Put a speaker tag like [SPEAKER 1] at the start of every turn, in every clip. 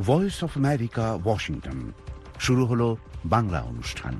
[SPEAKER 1] Voice of America, Washington. শুরু হলো বাংলা অনুষ্ঠান।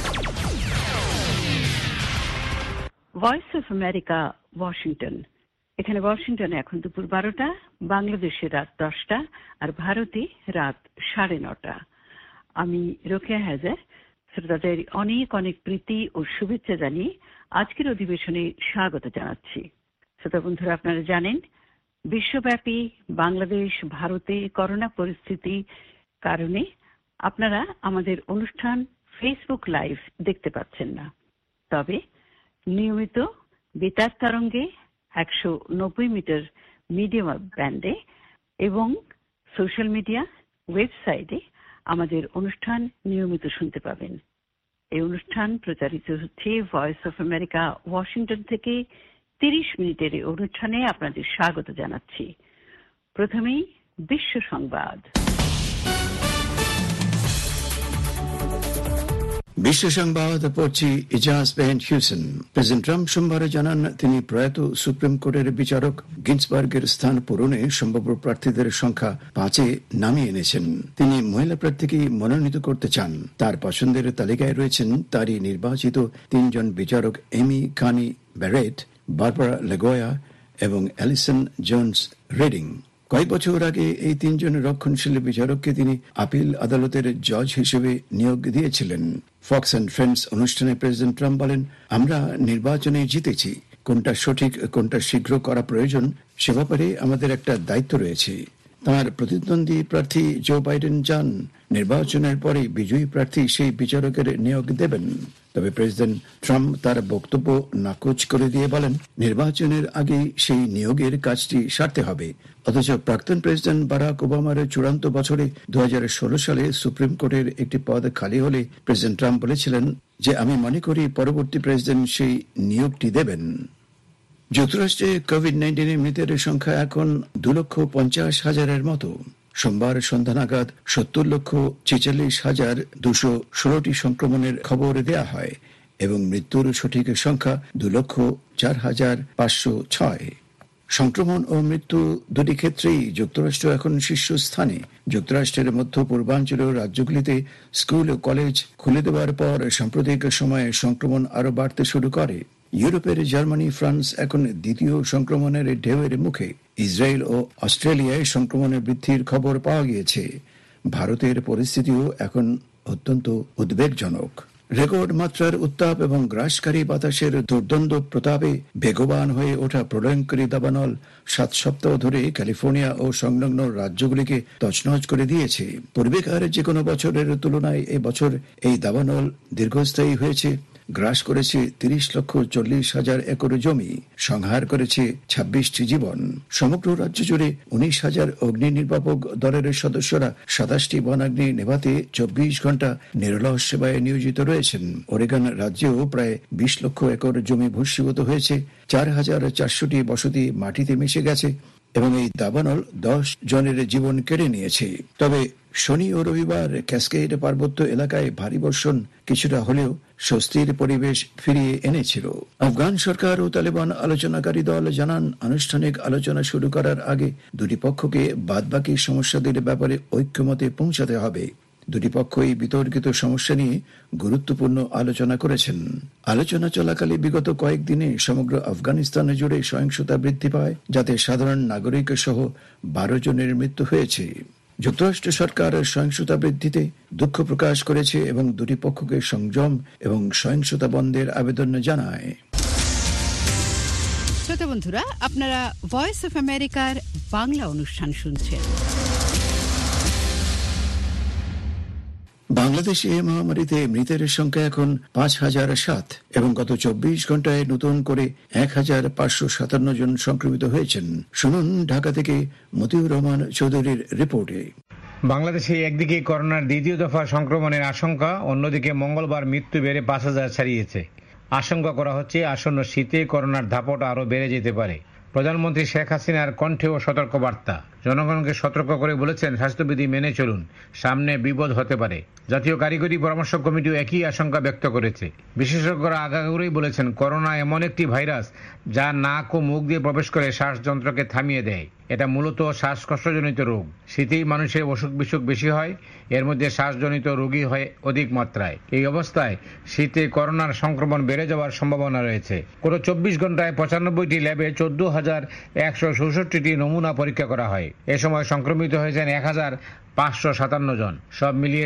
[SPEAKER 2] Voice of America, Washington. এখানে ওয়াশিংটনে এখন দুপুর 12টা, বাংলাদেশে রাত 10টা, আর ভারতে রাত 9:30। আমি রোকেয়া হায়দার শ্রোতাদের অনেক অনেক প্রীতি ও শুভেচ্ছা জানিয়ে আজকের অধিবেশনে স্বাগত জানাচ্ছি। শ্রোতা বন্ধুরা, আপনারা জানেন বিশ্বব্যাপী বাংলাদেশ ভারতে করোনা পরিস্থিতি কারণে আপনারা আমাদের অনুষ্ঠান ফেসবুক লাইভ দেখতে পাচ্ছেন না। তবে নিয়মিত বেতার তরঙ্গে 190 মিটার মিডিয়াম ব্যান্ডে এবং সোশ্যাল মিডিয়া ওয়েবসাইটে আমাদের অনুষ্ঠান নিয়মিত শুনতে পাবেন। এই অনুষ্ঠান প্রচারিত হচ্ছে ভয়েস অফ আমেরিকা, ওয়াশিংটন থেকে। 30 মিনিটের এই অনুষ্ঠানে আপনাদের স্বাগত জানাচ্ছি। প্রথমেই বিশ্ব সংবাদ।
[SPEAKER 3] বিশ্ব সংবাদ পড়ছি ইজাজ বেহেন হিউসেন। প্রেসিডেন্ট ট্রাম্প সোমবার জানান তিনি প্রয়াত সুপ্রিম কোর্টের বিচারক গিন্সবার্গের স্থান পূরণে সম্ভাব্য প্রার্থীদের সংখ্যা 5-এ নামিয়ে এনেছেন। তিনি মহিলা প্রার্থীকে মনোনীত করতে চান। তার পছন্দের তালিকায় রয়েছেন তারই নির্বাচিত 3 জন বিচারক, এমি কানি ব্যারেট, বারবারা লেগোয়া এবং অ্যালিসন জোন্স রেডিং। কয়েক বছর আগে এই 3 জন রক্ষণশীল বিচারককে তিনি আপিল আদালতের জজ হিসেবে নিয়োগ দিয়েছিলেন। ফক্স অ্যান্ড ফ্রেন্ডস অনুষ্ঠানে প্রেসিডেন্ট ট্রাম্প বলেন, আমরা নির্বাচনে জিতেছি। কোনটা সঠিক, কোনটা শীঘ্র করা প্রয়োজন, সে ব্যাপারে আমাদের একটা দায়িত্ব রয়েছে। তাঁর প্রতিদ্বন্দ্বী প্রার্থী জো বাইডেন চান নির্বাচনের পরে বিজয়ী প্রার্থী সেই বিচারকের নিয়োগ দেবেন। তবে প্রেসিডেন্ট ট্রাম্প তার বক্তব্য নাকচ করে দিয়ে বলেন, নির্বাচনের আগে সেই নিয়োগের কাজটি সারতে হবে। অথচ প্রাক্তন প্রেসিডেন্ট বারাক ওবামার চূড়ান্ত বছরে 2016 সালে সুপ্রিম কোর্টের একটি পদ খালি হলে প্রেসিডেন্ট ট্রাম্প বলেছিলেন যে, আমি মনে করি পরবর্তী প্রেসিডেন্ট সেই নিয়োগটি দেবেন। যুক্তরাষ্ট্রে কোভিড-19 মৃতের সংখ্যা এখন 2,50,000-এর মতো। সোমবার সন্ধ্যা নাগাদ 70,46,216টি সংক্রমণের খবর দেয়া হয় এবং মৃত্যুর সঠিক সংখ্যা 2,04,506। সংক্রমণ ও মৃত্যু দুটি ক্ষেত্রেই যুক্তরাষ্ট্র এখন শীর্ষস্থানে। যুক্তরাষ্ট্রের মধ্য পূর্বাঞ্চলীয় রাজ্যগুলিতে স্কুল ও কলেজ খুলে দেওয়ার পর সাম্প্রতিক সময়ে সংক্রমণ আরও বাড়তে শুরু করে। ইউরোপের জার্মানি, ফ্রান্স এখন দ্বিতীয় সংক্রমণের ঢেউয়ের মুখে। ইসরায়েল ও অস্ট্রেলিয়ায় সংক্রমণের বৃদ্ধির খবর পাওয়া গিয়েছে। ভারতের পরিস্থিতিও এখন অত্যন্ত উদ্বেগজনক। রেকর্ড মাত্রার উত্তাপ এবং গ্রাসকারী বাতাসের দুর্দণ্ড প্রতাপে বেগবান হয়ে ওঠা প্রলয়ঙ্করী দাবানল 7 সপ্তাহ ধরে ক্যালিফোর্নিয়া ও সংলগ্ন রাজ্যগুলিকে তছনছ করে দিয়েছে। পূর্বেকার যে কোনো বছরের তুলনায় এবছর এই দাবানল দীর্ঘস্থায়ী হয়েছে, গ্রাস করেছে 30,40,000 একর জমি, সংহার করেছে 26টি জীবন। সমগ্র রাজ্য জুড়ে 19,000 অগ্নি নির্বাপক দলের সদস্যরা 27টি বনাগ্নি নেভাতে 24 ঘন্টা নিরলস সেবায় নিয়োজিত রয়েছেন। ওরেগন রাজ্যেও প্রায় 20 লক্ষ একর জমি ভস্মীভূত হয়েছে, 4,400টি বসতি মাটিতে মিশে গেছে এবং এই দাবানল 10 জনের জীবন কেড়ে নিয়েছে। তবে শনি ও রবিবার ক্যাসকেড পার্বত্য এলাকায় ভারী বর্ষণ কিছুটা হলেও স্বস্তির পরিবেশ ফিরিয়ে এনেছিল। আফগান সরকার ও তালেবান আলোচনাকারী দল জানান, আনুষ্ঠানিক আলোচনা শুরু করার আগে দুটি পক্ষকে বাদবাকি সমস্যাদের ব্যাপারে ঐক্যমতে পৌঁছাতে হবে। দুটি পক্ষই বিতর্কিত সমস্যা নিয়ে গুরুত্বপূর্ণ আলোচনা করেছেন। আলোচনা চলাকালে বিগত কয়েকদিনে সমগ্র আফগানিস্তান জুড়ে সহিংসতা বৃদ্ধি পায়, যাতে সাধারণ নাগরিক সহ 12 জনের মৃত্যু হয়েছে। যুক্তরাষ্ট্র সরকার সহিংসতা বৃদ্ধিতে দুঃখ প্রকাশ করেছে এবং দুটি পক্ষকে সংযম এবং সহিংসতা বন্ধের আবেদন জানায়।
[SPEAKER 2] শ্রোতা বন্ধুরা, আপনারা ভয়েস অফ আমেরিকার বাংলা অনুষ্ঠান শুনছেন।
[SPEAKER 3] বাংলাদেশে এই মহামারীতে মৃতের সংখ্যা এখন 5,007 এবং গত 24 ঘন্টায় নতুন করে 1,557 জন সংক্রমিত হয়েছেন। শুনুন ঢাকা থেকে মতিউর রহমান চৌধুরীর রিপোর্টে।
[SPEAKER 4] বাংলাদেশে একদিকে করোনার দ্বিতীয় দফা সংক্রমণের আশঙ্কা, অন্যদিকে মঙ্গলবার মৃত্যু বেড়ে 5,000 ছাড়িয়েছে। আশঙ্কা করা হচ্ছে আসন্ন শীতে করোনার দাপট আরও বেড়ে যেতে পারে। প্রধানমন্ত্রী শেখ হাসিনার কণ্ঠেও সতর্কবার্তা। জনগণকে সতর্ক করে বলেছেন, স্বাস্থ্যবিধি মেনে চলুন, সামনে বিপদ হতে পারে। জাতীয় কারিগরি পরামর্শ কমিটিও একই আশঙ্কা ব্যক্ত করেছে। বিশেষজ্ঞরা আগাগোড়াই বলেছেন, করোনা এমন একটি ভাইরাস যা নাক ও মুখ দিয়ে প্রবেশ করে শ্বাসযন্ত্রকে থামিয়ে দেয়। এটা মূলত শ্বাসকষ্টজনিত রোগ। শীতেই মানুষের অসুখ বিসুখ বেশি হয়, এর মধ্যে শ্বাসজনিত রোগী হয় অধিক মাত্রায়। এই অবস্থায় শীতে করোনার সংক্রমণ বেড়ে যাওয়ার সম্ভাবনা রয়েছে। গত 24 ঘন্টায় 95টি ল্যাবে 14,167টি নমুনা পরীক্ষা করা হয়। এ সময় সংক্রমিত হয়েছেন 1,557 জন। সব মিলিয়ে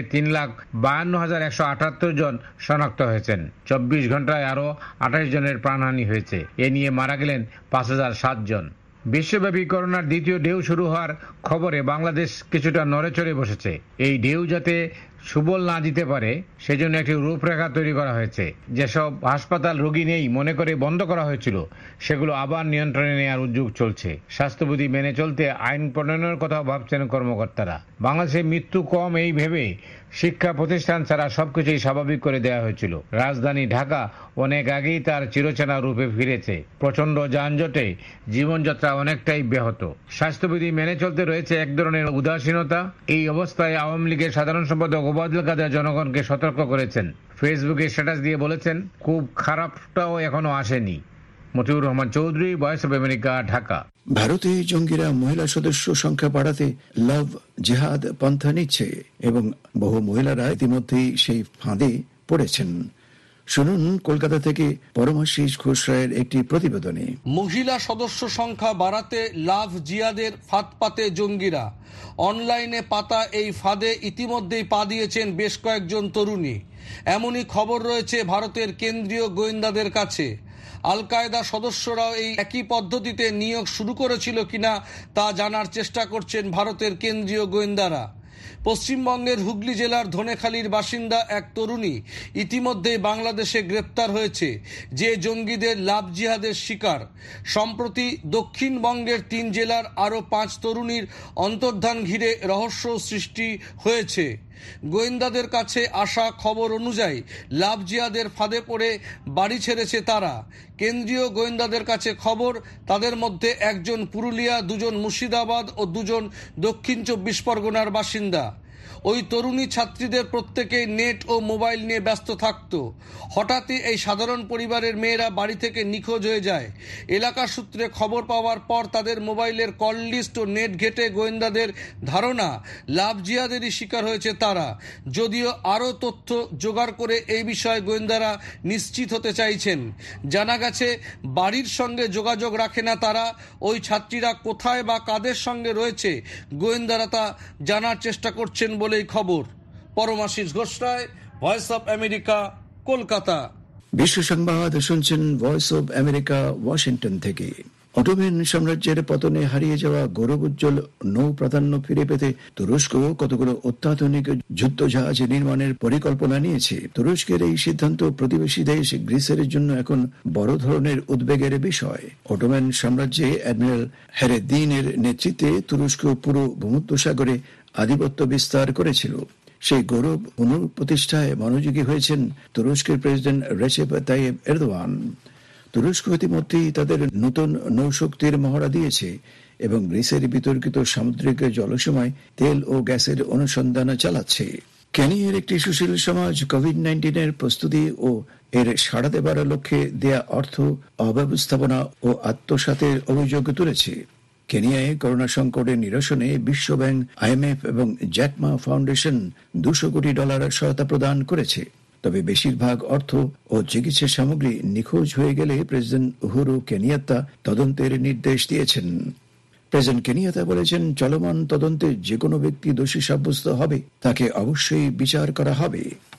[SPEAKER 4] 3,52,178 জন শনাক্ত হয়েছেন। 24 ঘন্টায় আরও 28 জনের প্রাণহানি হয়েছে। এ নিয়ে মারা গেলেন 5,007 জন। বিশ্বব্যাপী করোনার দ্বিতীয় ঢেউ শুরু হওয়ার খবরে বাংলাদেশ কিছুটা নড়েচড়ে বসেছে। এই ঢেউ যাতে সুবল না দিতে পারে সেজন্য একটি রূপরেখা তৈরি করা হয়েছে। যেসব হাসপাতাল রোগী নেই মনে করে বন্ধ করা হয়েছিল, সেগুলো আবার নিয়ন্ত্রণে নেওয়ার উদ্যোগ চলছে। স্বাস্থ্যবিধি মেনে চলতে আইন প্রণয়নের কথাও ভাবছেন কর্মকর্তারা। বাংলাদেশে মৃত্যু কম এই ভেবে শিক্ষা প্রতিষ্ঠান ছাড়া সবকিছুই স্বাভাবিক করে দেওয়া হয়েছিল। রাজধানী ঢাকা অনেক আগেই তার চিরচেনা রূপে ফিরেছে। প্রচন্ড যানজটে জীবনযাত্রা অনেকটাই ব্যাহত। স্বাস্থ্যবিধি মেনে চলতে রয়েছে এক ধরনের উদাসীনতা। এই অবস্থায় আওয়ামী লীগের সাধারণ সম্পাদক ওবায়দুল কাদের জনগণকে সতর্ক করেছেন। ফেসবুকে স্ট্যাটাস দিয়ে বলেছেন, খুব খারাপটাও এখনো আসেনি। Motiur Rahman Chowdhury, Voice of America, Dhaka.
[SPEAKER 3] ভারতে জঙ্গিরা মহিলা সদস্য সংখ্যা বাড়াতে লাভ জিহাদ পন্থা নিচ্ছে এবং বহু মহিলারা ইতিমধ্যেই সেই ফাঁদে পড়েছেন। শুনুন কলকাতা থেকে পরমাশিস ঘোষ রায়ের একটি প্রতিবেদনে।
[SPEAKER 5] মহিলা সদস্য সংখ্যা বাড়াতে লাভ জিহাদের ফাঁদ পাতে জঙ্গিরা। অনলাইনে পাতা এই ফাঁদে ইতিমধ্যেই পা দিয়েছেন বেশ কয়েকজন তরুণী। এমনই খবর রয়েছে ভারতের কেন্দ্রীয় গোয়েন্দাদের কাছে। আল কায়দা সদস্যরাও এই একই পদ্ধতিতে নিয়োগ শুরু করেছিল কিনা তা জানার চেষ্টা করছেন ভারতের কেন্দ্রীয় গোয়েন্দারা। পশ্চিমবঙ্গের হুগলি জেলার ধনেখালির বাসিন্দা এক তরুণী ইতিমধ্যেই বাংলাদেশে গ্রেপ্তার হয়েছে, যে জঙ্গিদের লাভ জিহাদের শিকার। সম্প্রতি দক্ষিণবঙ্গের 3 জেলার আরও 5 তরুণীর অন্তর্ধান ঘিরে রহস্য সৃষ্টি হয়েছে। গোয়েন্দাদের কাছে আসা খবর অনুযায়ী লাভ জিহাদের ফাঁদে পড়ে বাড়ি ছেড়েছে তারা। কেন্দ্রীয় গোয়েন্দাদের কাছে খবর, তাদের মধ্যে একজন পুরুলিয়া, 2 জন মুর্শিদাবাদ ও 2 জন দক্ষিণ 24 পরগনার বাসিন্দা। ওই তরুণী ছাত্রীদের প্রত্যেকেই নেট ও মোবাইল নিয়ে ব্যস্ত থাকত। হঠাৎই এই সাধারণ পরিবারের মেয়েরা বাড়ি থেকে নিখোঁজ হয়ে যায়। এলাকা সূত্রে খবর পাওয়ার পর তাদের মোবাইলের কল লিস্ট ও নেট ঘেঁটে গোয়েন্দাদের ধারণা লাভ জিহাদেরই শিকার হয়েছে তারা। যদিও আরও তথ্য জোগাড় করে এই বিষয়ে গোয়েন্দারা নিশ্চিত হতে চাইছেন। জানা গেছে, বাড়ির সঙ্গে যোগাযোগ রাখে না তারা। ওই ছাত্রীরা কোথায় বা কাদের সঙ্গে রয়েছে গোয়েন্দারা তা জানার চেষ্টা করছেন বলেই খবর। Paramashis Ghosh Roy, Voice of America, Kolkata.
[SPEAKER 3] বিশ্ব সংবাদ শুনছেন ভয়েস অব আমেরিকা, ওয়াশিংটন থেকে। অটোমান সাম্রাজ্যের পতনে হারিয়ে যাওয়া গৌরবোজ্জ্বল নৌ প্রাধান্য ফিরে পেতে তুরস্ক কতগুলো অত্যাধুনিক যুদ্ধজাহাজ নির্মাণের পরিকল্পনা নিয়েছে। তুরস্কের এই সিদ্ধান্ত প্রতিবেশী দেশ গ্রিসের জন্য এখন বড় ধরনের উদ্বেগের বিষয়। অটোমান সাম্রাজ্যে অ্যাডমিরাল হেরেদ্দিনের নেতৃত্বে তুরস্ক পুরো ভূমধ্যসাগরে আধিপত্য বিস্তার করেছিল। সেই গৌরব পুনঃপ্রতিষ্ঠায় মনোযোগী হয়েছেন তুরস্কের প্রেসিডেন্ট রেসেপ তাইয়েপ এরদোয়ান। তুরস্ক ইতিমধ্যেই তাদের নতুন নৌশক্তির মহড়া দিয়েছে এবং গ্রিসের বিতর্কিত সামুদ্রিক জলসীমায় তেল ও গ্যাসের অনুসন্ধান চালাচ্ছে। কেনিয়ার একটি সুশীল সমাজ কোভিড-19 প্রস্তুতি ও এর সাড়া দেবার লক্ষ্যে দেয়া অর্থ অব্যবস্থাপনা ও আত্মসাতের অভিযোগ তুলেছে। কেনিয়ায় করোনা সংকটের নিরসনে বিশ্বব্যাংক, IMF এবং জ্যাকমা ফাউন্ডেশন $200 কোটি সহায়তা প্রদান করেছে। তবে বেশিরভাগ অর্থ ও চিকিৎসা সামগ্রী নিখোঁজ হয়ে গেলে প্রেসিডেন্ট উহুরু কেনিয়াত্তা তদন্তের নির্দেশ দিয়েছেন। প্রেসিডেন্ট কেনিয়াত্তা বলেছেন, চলমান তদন্তে যে কোনো ব্যক্তি দোষী সাব্যস্ত হবে তাকে অবশ্যই বিচার করা হবে।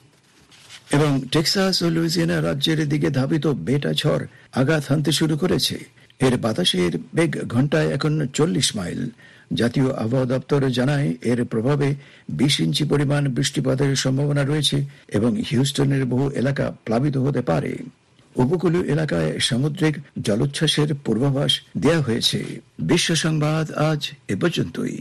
[SPEAKER 3] এবং টেক্সাস ও লুইজিয়ানা রাজ্যের দিকে ধাবিত বেটা ঝড় আঘাত হানতে শুরু করেছে। এর বাতাসের বেগ ঘন্টায় এখন 40 মাইল। জাতীয় আবহাওয়া দপ্তর জানায়, এর প্রভাবে 20 ইঞ্চি পরিমাণ বৃষ্টিপাতের সম্ভাবনা রয়েছে এবং হিউস্টনের বহু এলাকা প্লাবিত হতে পারে। উপকূলীয় এলাকায় সামুদ্রিক জলোচ্ছ্বাসের পূর্বাভাস দেওয়া হয়েছে। বিশ্ব সংবাদ আজ এ পর্যন্তই।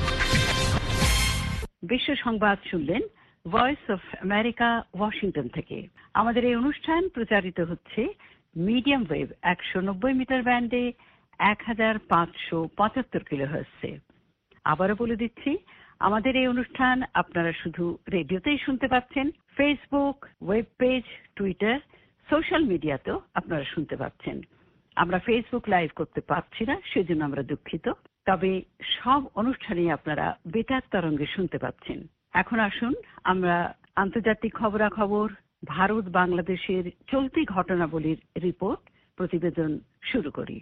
[SPEAKER 2] বিশ্ব সংবাদ শুনলেন ভয়েস অফ আমেরিকা, ওয়াশিংটন থেকে। আমাদের এই অনুষ্ঠান প্রচারিত হচ্ছে মিডিয়াম ওয়েভ 190 মিটার ব্যান্ডে 1575 কিলোহার্টজে। আবারও বলে দিচ্ছি, আমাদের এই অনুষ্ঠান আপনারা শুধু রেডিওতেই শুনতে পাচ্ছেন, Facebook, web page, Twitter, social মিডিয়াতেও আপনারা শুনতে পাচ্ছেন। আমরা ফেসবুক লাইভ করতে পারছি না, সেজন্য আমরা দুঃখিত। তবে সব অনুষ্ঠানেই আপনারা বেতার তরঙ্গে শুনতে পাচ্ছেন। এখন আসুন আমরা আন্তর্জাতিক খবরাখবর, ভারত বাংলাদেশের চলতি ঘটনাবলীর রিপোর্ট, প্রতিবেদন শুরু করি।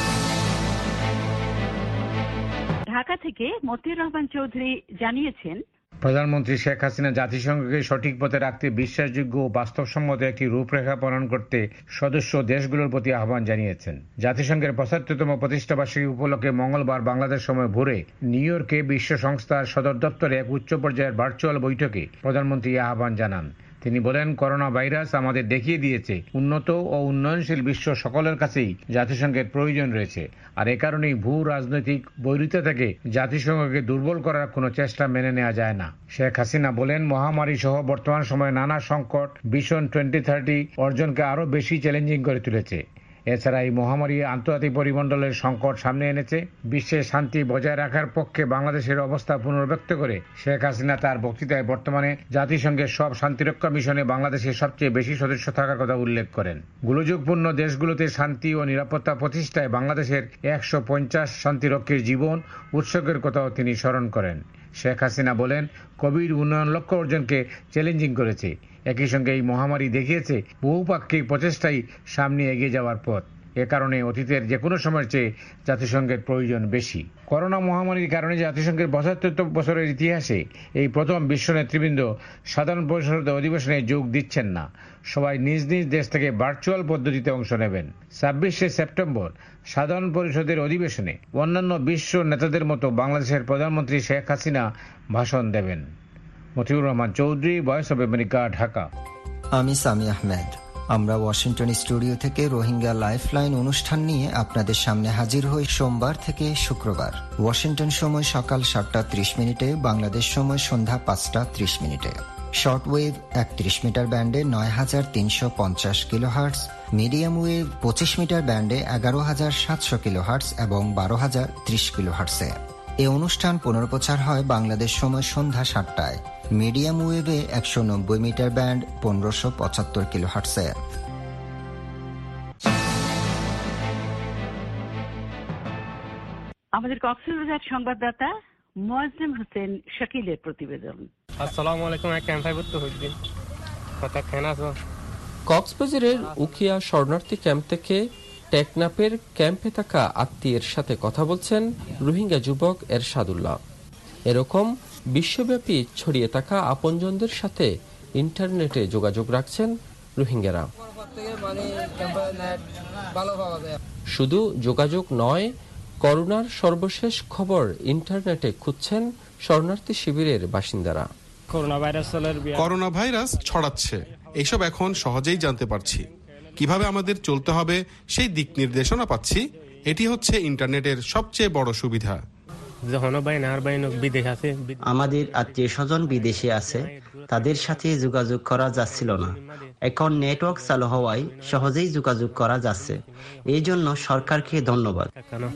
[SPEAKER 2] ঢাকা থেকে মতিউর রহমান চৌধুরী জানিয়েছেন,
[SPEAKER 4] প্রধানমন্ত্রী শেখ হাসিনা জাতিসংঘকে সঠিক পথে রাখতে বিশ্বাসযোগ্য ও বাস্তবসম্মত একটি রূপরেখা প্রণয়ন করতে সদস্য দেশগুলোর প্রতি আহ্বান জানিয়েছেন। জাতিসংঘের ৭৫তম প্রতিষ্ঠাবার্ষিকী উপলক্ষে মঙ্গলবার বাংলাদেশ সময় ভোরে নিউ ইয়র্কে বিশ্ব সংস্থার সদর দপ্তরে এক উচ্চ পর্যায়ের ভার্চুয়াল বৈঠকে প্রধানমন্ত্রী আহ্বান জানান। তিনি বলেন, করোনা ভাইরাস আমাদের দেখিয়ে দিয়েছে উন্নত ও উন্নয়নশীল বিশ্ব সকলের কাছেই জাতিসংঘের প্রয়োজন রয়েছে, আর এ কারণেই ভূ রাজনৈতিক বৈরিতা থেকে জাতিসংঘকে দুর্বল করার কোনো চেষ্টা মেনে নেওয়া যায় না। শেখ হাসিনা বলেন, মহামারী সহ বর্তমান সময়ে নানা সংকট ভিশন 2030 অর্জনকে আরও বেশি চ্যালেঞ্জিং করে তুলেছে। এছাড়া এই মহামারী আন্তর্জাতিক পরিমণ্ডলের সংকট সামনে এনেছে। বিশ্বে শান্তি বজায় রাখার পক্ষে বাংলাদেশের অবস্থা পুনর্ব্যক্ত করে শেখ হাসিনা তার বক্তৃতায় বর্তমানে জাতিসংঘের সব শান্তিরক্ষা মিশনে বাংলাদেশের সবচেয়ে বেশি সদস্য থাকার কথা উল্লেখ করেন। গোলযোগপূর্ণ দেশগুলোতে শান্তি ও নিরাপত্তা প্রতিষ্ঠায় বাংলাদেশের 150 শান্তিরক্ষীর জীবন উৎসর্গের কথাও তিনি স্মরণ করেন। শেখ হাসিনা বলেন, কোভিড উন্নয়ন লক্ষ্য অর্জনকে চ্যালেঞ্জিং করেছে। একই সঙ্গে এই মহামারী দেখিয়েছে বহুপাক্ষিক প্রচেষ্টাই সামনে এগিয়ে যাওয়ার পথ। এ কারণে অতীতের যে কোনো সময়ের চেয়ে জাতিসংঘের প্রয়োজন বেশি। করোনা মহামারীর কারণে জাতিসংঘের ৭৫ বছরের ইতিহাসে এই প্রথম বিশ্ব নেতৃবৃন্দ সাধারণ পরিষদের অধিবেশনে যোগ দিচ্ছেন না। সবাই নিজ নিজ দেশ থেকে ভার্চুয়াল পদ্ধতিতে অংশ নেবেন। ২৬শে সেপ্টেম্বর সাধারণ পরিষদের অধিবেশনে অন্যান্য বিশ্ব নেতাদের মতো বাংলাদেশের প্রধানমন্ত্রী শেখ হাসিনা ভাষণ দেবেন। Motiur Rahman Chowdhury, Voice of America, Dhaka.
[SPEAKER 6] আমি সামি আহমেদ। আমরা ওয়াশিংটন স্টুডিও থেকে রোহিঙ্গা লাইফলাইন অনুষ্ঠান নিয়ে আপনাদের সামনে হাজির হই সোমবার থেকে শুক্রবার। ওয়াশিংটন সময় সকাল ৭টা ৩০, বাংলাদেশ সময় সন্ধ্যা ৫টা ৩০। শর্ট ওয়েভ ৩১ মিটার ব্যান্ডে ৯,৩৫০ কিলোহার্টজ, মিডিয়াম ওয়েভ ২৫ মিটার ব্যান্ডে ১১,৭০০ কিলোহার্টজ এবং ১২,০৩০ কিলোহার্টজে। এই অনুষ্ঠান পুনর্প্রচার হয় বাংলাদেশ সময় সন্ধ্যা ৭টায়, মিডিয়াম ওয়েভে ১৯০ মিটার ব্যান্ড ১৫৭৫ কিলোহার্টজে।
[SPEAKER 2] আমাদের কক্সবাজার সংবাদদাতা মোয়াজ্জেম হোসেন শাকিলের প্রতিবেদন।
[SPEAKER 7] আসসালামু আলাইকুম।
[SPEAKER 8] কক্সবাজারের উখিয়া শরণার্থী ক্যাম্প থেকে টেকনাফের ক্যাম্পে থাকা আত্মীয়ের সাথে কথা বলছেন রোহিঙ্গা যুবক এরশাদুল্লাহ। এরকম বিশ্বব্যাপী ছড়িয়ে থাকা আপনজনদের সাথে ইন্টারনেটে যোগাযোগ রাখছেন রোহিঙ্গারা। শুধু যোগাযোগ নয়, করোনার সর্বশেষ খবর ইন্টারনেটে খুঁজছেন শরণার্থী শিবিরের বাসিন্দারা।
[SPEAKER 9] করোনা ভাইরাস ছড়াচ্ছে, এইসব এখন সহজেই জানতে পারছি। কিভাবে আমাদের চলতে হবে সেই দিক নির্দেশনা পাচ্ছি। এটি হচ্ছে ইন্টারনেটের সবচেয়ে বড় সুবিধা।
[SPEAKER 10] আমাদের আত্মীয় স্বজন বিদেশে আছে, তাদের সাথে যোগাযোগ করা যাচ্ছিল না। এখন নেটওয়ার্ক চালু হওয়ায় সহজেই যোগাযোগ করা যাচ্ছে। এই জন্য সরকারকে ধন্যবাদ।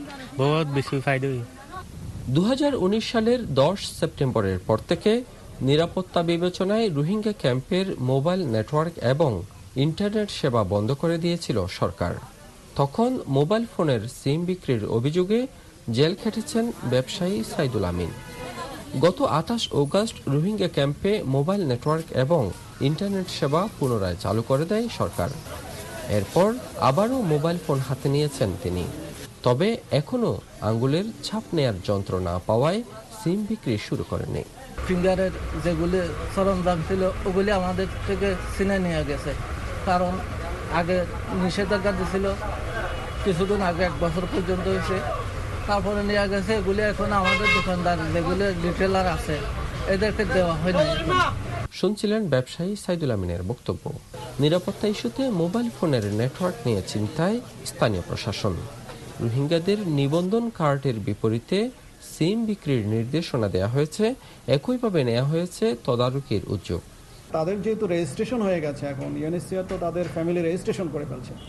[SPEAKER 8] ২০১৯ সালের ১০ সেপ্টেম্বরের পর থেকে নিরাপত্তা বিবেচনায় রোহিঙ্গা ক্যাম্পের মোবাইল নেটওয়ার্ক এবং ইন্টারনেট সেবা বন্ধ করে দিয়েছিল সরকার। তখন মোবাইল ফোনের সিম বিক্রির অভিযোগে জেল খেটেছেন ব্যবসায়ী সাইদুল আমিন। গত ২৮ অগস্ট রোহিঙ্গা ক্যাম্পে মোবাইল নেটওয়ার্ক এবং ইন্টারনেট সেবা পুনরায় চালু করে দেয় সরকার। এরপর আবারও মোবাইল ফোন হাতে নিয়েছেন তিনি। তবে এখনও আঙ্গুলের ছাপ নেয়ার যন্ত্র না পাওয়ায় সিম বিক্রি শুরু করেনি।
[SPEAKER 11] ফিঙ্গারের যেগুলি সরঞ্জাম ছিল ওগুলি আমাদের থেকে ছিনে নিয়ে গেছে, কারণ আগে নিষেধাজ্ঞা দিয়েছিল কিছুদিন আগে, ১ বছর পর্যন্ত হয়েছে, তারপরে নিয়ে গেছে। এগুলি এখন আমাদের দোকানদার যেগুলি রিটেলার আছে এদেরকে দেওয়া হয়নি।
[SPEAKER 8] শুনছিলেন ব্যবসায়ী সাইদুল আমিনের বক্তব্য। নিরাপত্তা ইস্যুতে মোবাইল ফোনের নেটওয়ার্ক নিয়ে চিন্তায় স্থানীয় প্রশাসন। রোহিঙ্গাদের নিবন্ধন কার্ডের বিপরীতে সিম বিক্রির নির্দেশনা দেওয়া হয়েছে, একইভাবে নেওয়া হয়েছে তদারকির উদ্যোগ।
[SPEAKER 12] তাদের যেহেতু রেজিস্ট্রেশন হয়ে গেছে, এখন ইউএনএইচসিআর তো তাদের ফ্যামিলি রেজিস্ট্রেশন করে ফেলছে,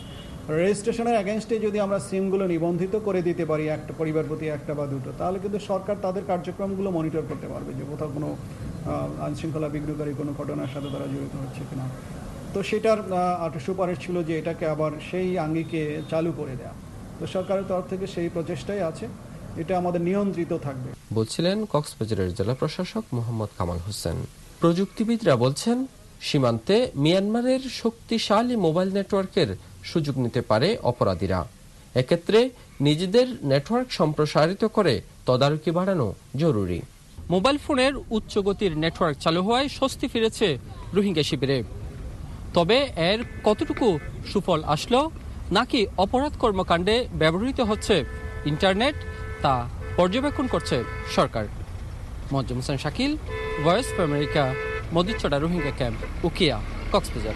[SPEAKER 7] রেজিস্ট্রেশনের অ্যাগেনস্টে যদি আমরা সিমগুলো নিবন্ধিত করে দিতে পারি একটা পরিবার প্রতি একটা বা দুটো, তাহলে কিন্তু সরকার তাদের কার্যক্রমগুলো মনিটর করতে পারবে যে কোথাও কোনো আইনশৃঙ্খলা বিঘ্নকারী কোনো ঘটনার সাথে তারা জড়িত হচ্ছে কিনা। তো সেটার সুপারিশ ছিল যে এটাকে আবার সেই আঙ্গিকে চালু করে দেওয়া। তো সরকারের তরফ থেকে সেই প্রচেষ্টাই আছে, এটা আমাদের নিয়ন্ত্রিত থাকবে,
[SPEAKER 8] বলছিলেন কক্সবাজারের জেলা প্রশাসক মোহাম্মদ কামাল হোসেন। প্রযুক্তিবিদরা বলছেন সীমান্তে মিয়ানমারের শক্তিশালী মোবাইল নেটওয়ার্কের সুযোগ নিতে পারে অপরাধীরা। এক্ষেত্রে নিজেদের নেটওয়ার্ক সম্প্রসারিত করে তদারকি বাড়ানো জরুরি। মোবাইল ফোনের উচ্চ গতির নেটওয়ার্ক চালু হওয়ায় স্বস্তি ফিরেছে রোহিঙ্গা শিবিরে। তবে এর কতটুকু সুফল আসলো নাকি অপরাধ কর্মকাণ্ডে ব্যবহৃত হচ্ছে ইন্টারনেট, তা পর্যবেক্ষণ করছে সরকার। Mazzum Hossain Shakil, Voice of America, মদিচড়া রোহিঙ্গা ক্যাম্প, উকিয়া, কক্সবাজার।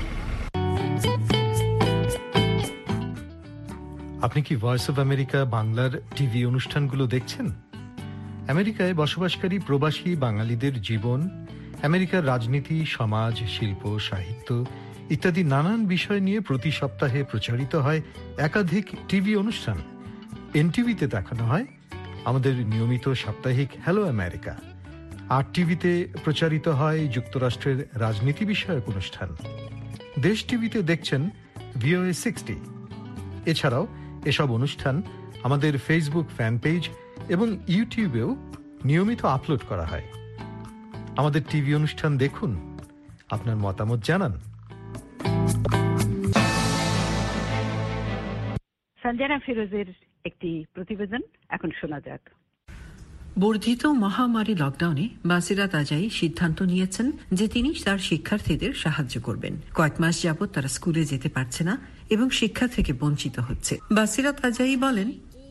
[SPEAKER 12] আপনি কি ভয়েস অফ আমেরিকা বাংলার টিভি অনুষ্ঠানগুলো দেখছেন? আমেরিকায় বসবাসকারী প্রবাসী বাঙালিদের জীবন, আমেরিকার রাজনীতি, সমাজ, শিল্প, সাহিত্য ইত্যাদি নানান বিষয় নিয়ে প্রতি সপ্তাহে প্রচারিত হয় একাধিক টিভি অনুষ্ঠান। এনটিভিতে দেখানো হয় আমাদের নিয়মিত সাপ্তাহিক হ্যালো আমেরিকা। আর টিভিতে প্রচারিত হয় যুক্তরাষ্ট্রের রাজনীতি বিষয়ক অনুষ্ঠান। দেশ টিভিতে দেখছেন VOA 60। এছাড়াও এসব অনুষ্ঠান আমাদের ফেসবুক ফ্যান পেজ এবং ইউটিউবেও নিয়মিত আপলোড করা হয়। আমাদের টিভি অনুষ্ঠান দেখুন, আপনার মতামত জানান।
[SPEAKER 2] সঞ্জনা ফিরোজের একটি প্রতিবেদন এখন শোনা যাক।
[SPEAKER 13] বর্ধিত মহামারী লকডাউনে বাসিরাত আজাই সিদ্ধান্ত নিয়েছেন যে তিনি তার শিক্ষার্থীদের সাহায্য করবেন। কয়েক মাস যাবৎ তারা স্কুলে যেতে পারছে না এবং শিক্ষা থেকে বঞ্চিত হচ্ছে। বাসিরাত আজাই বলেন,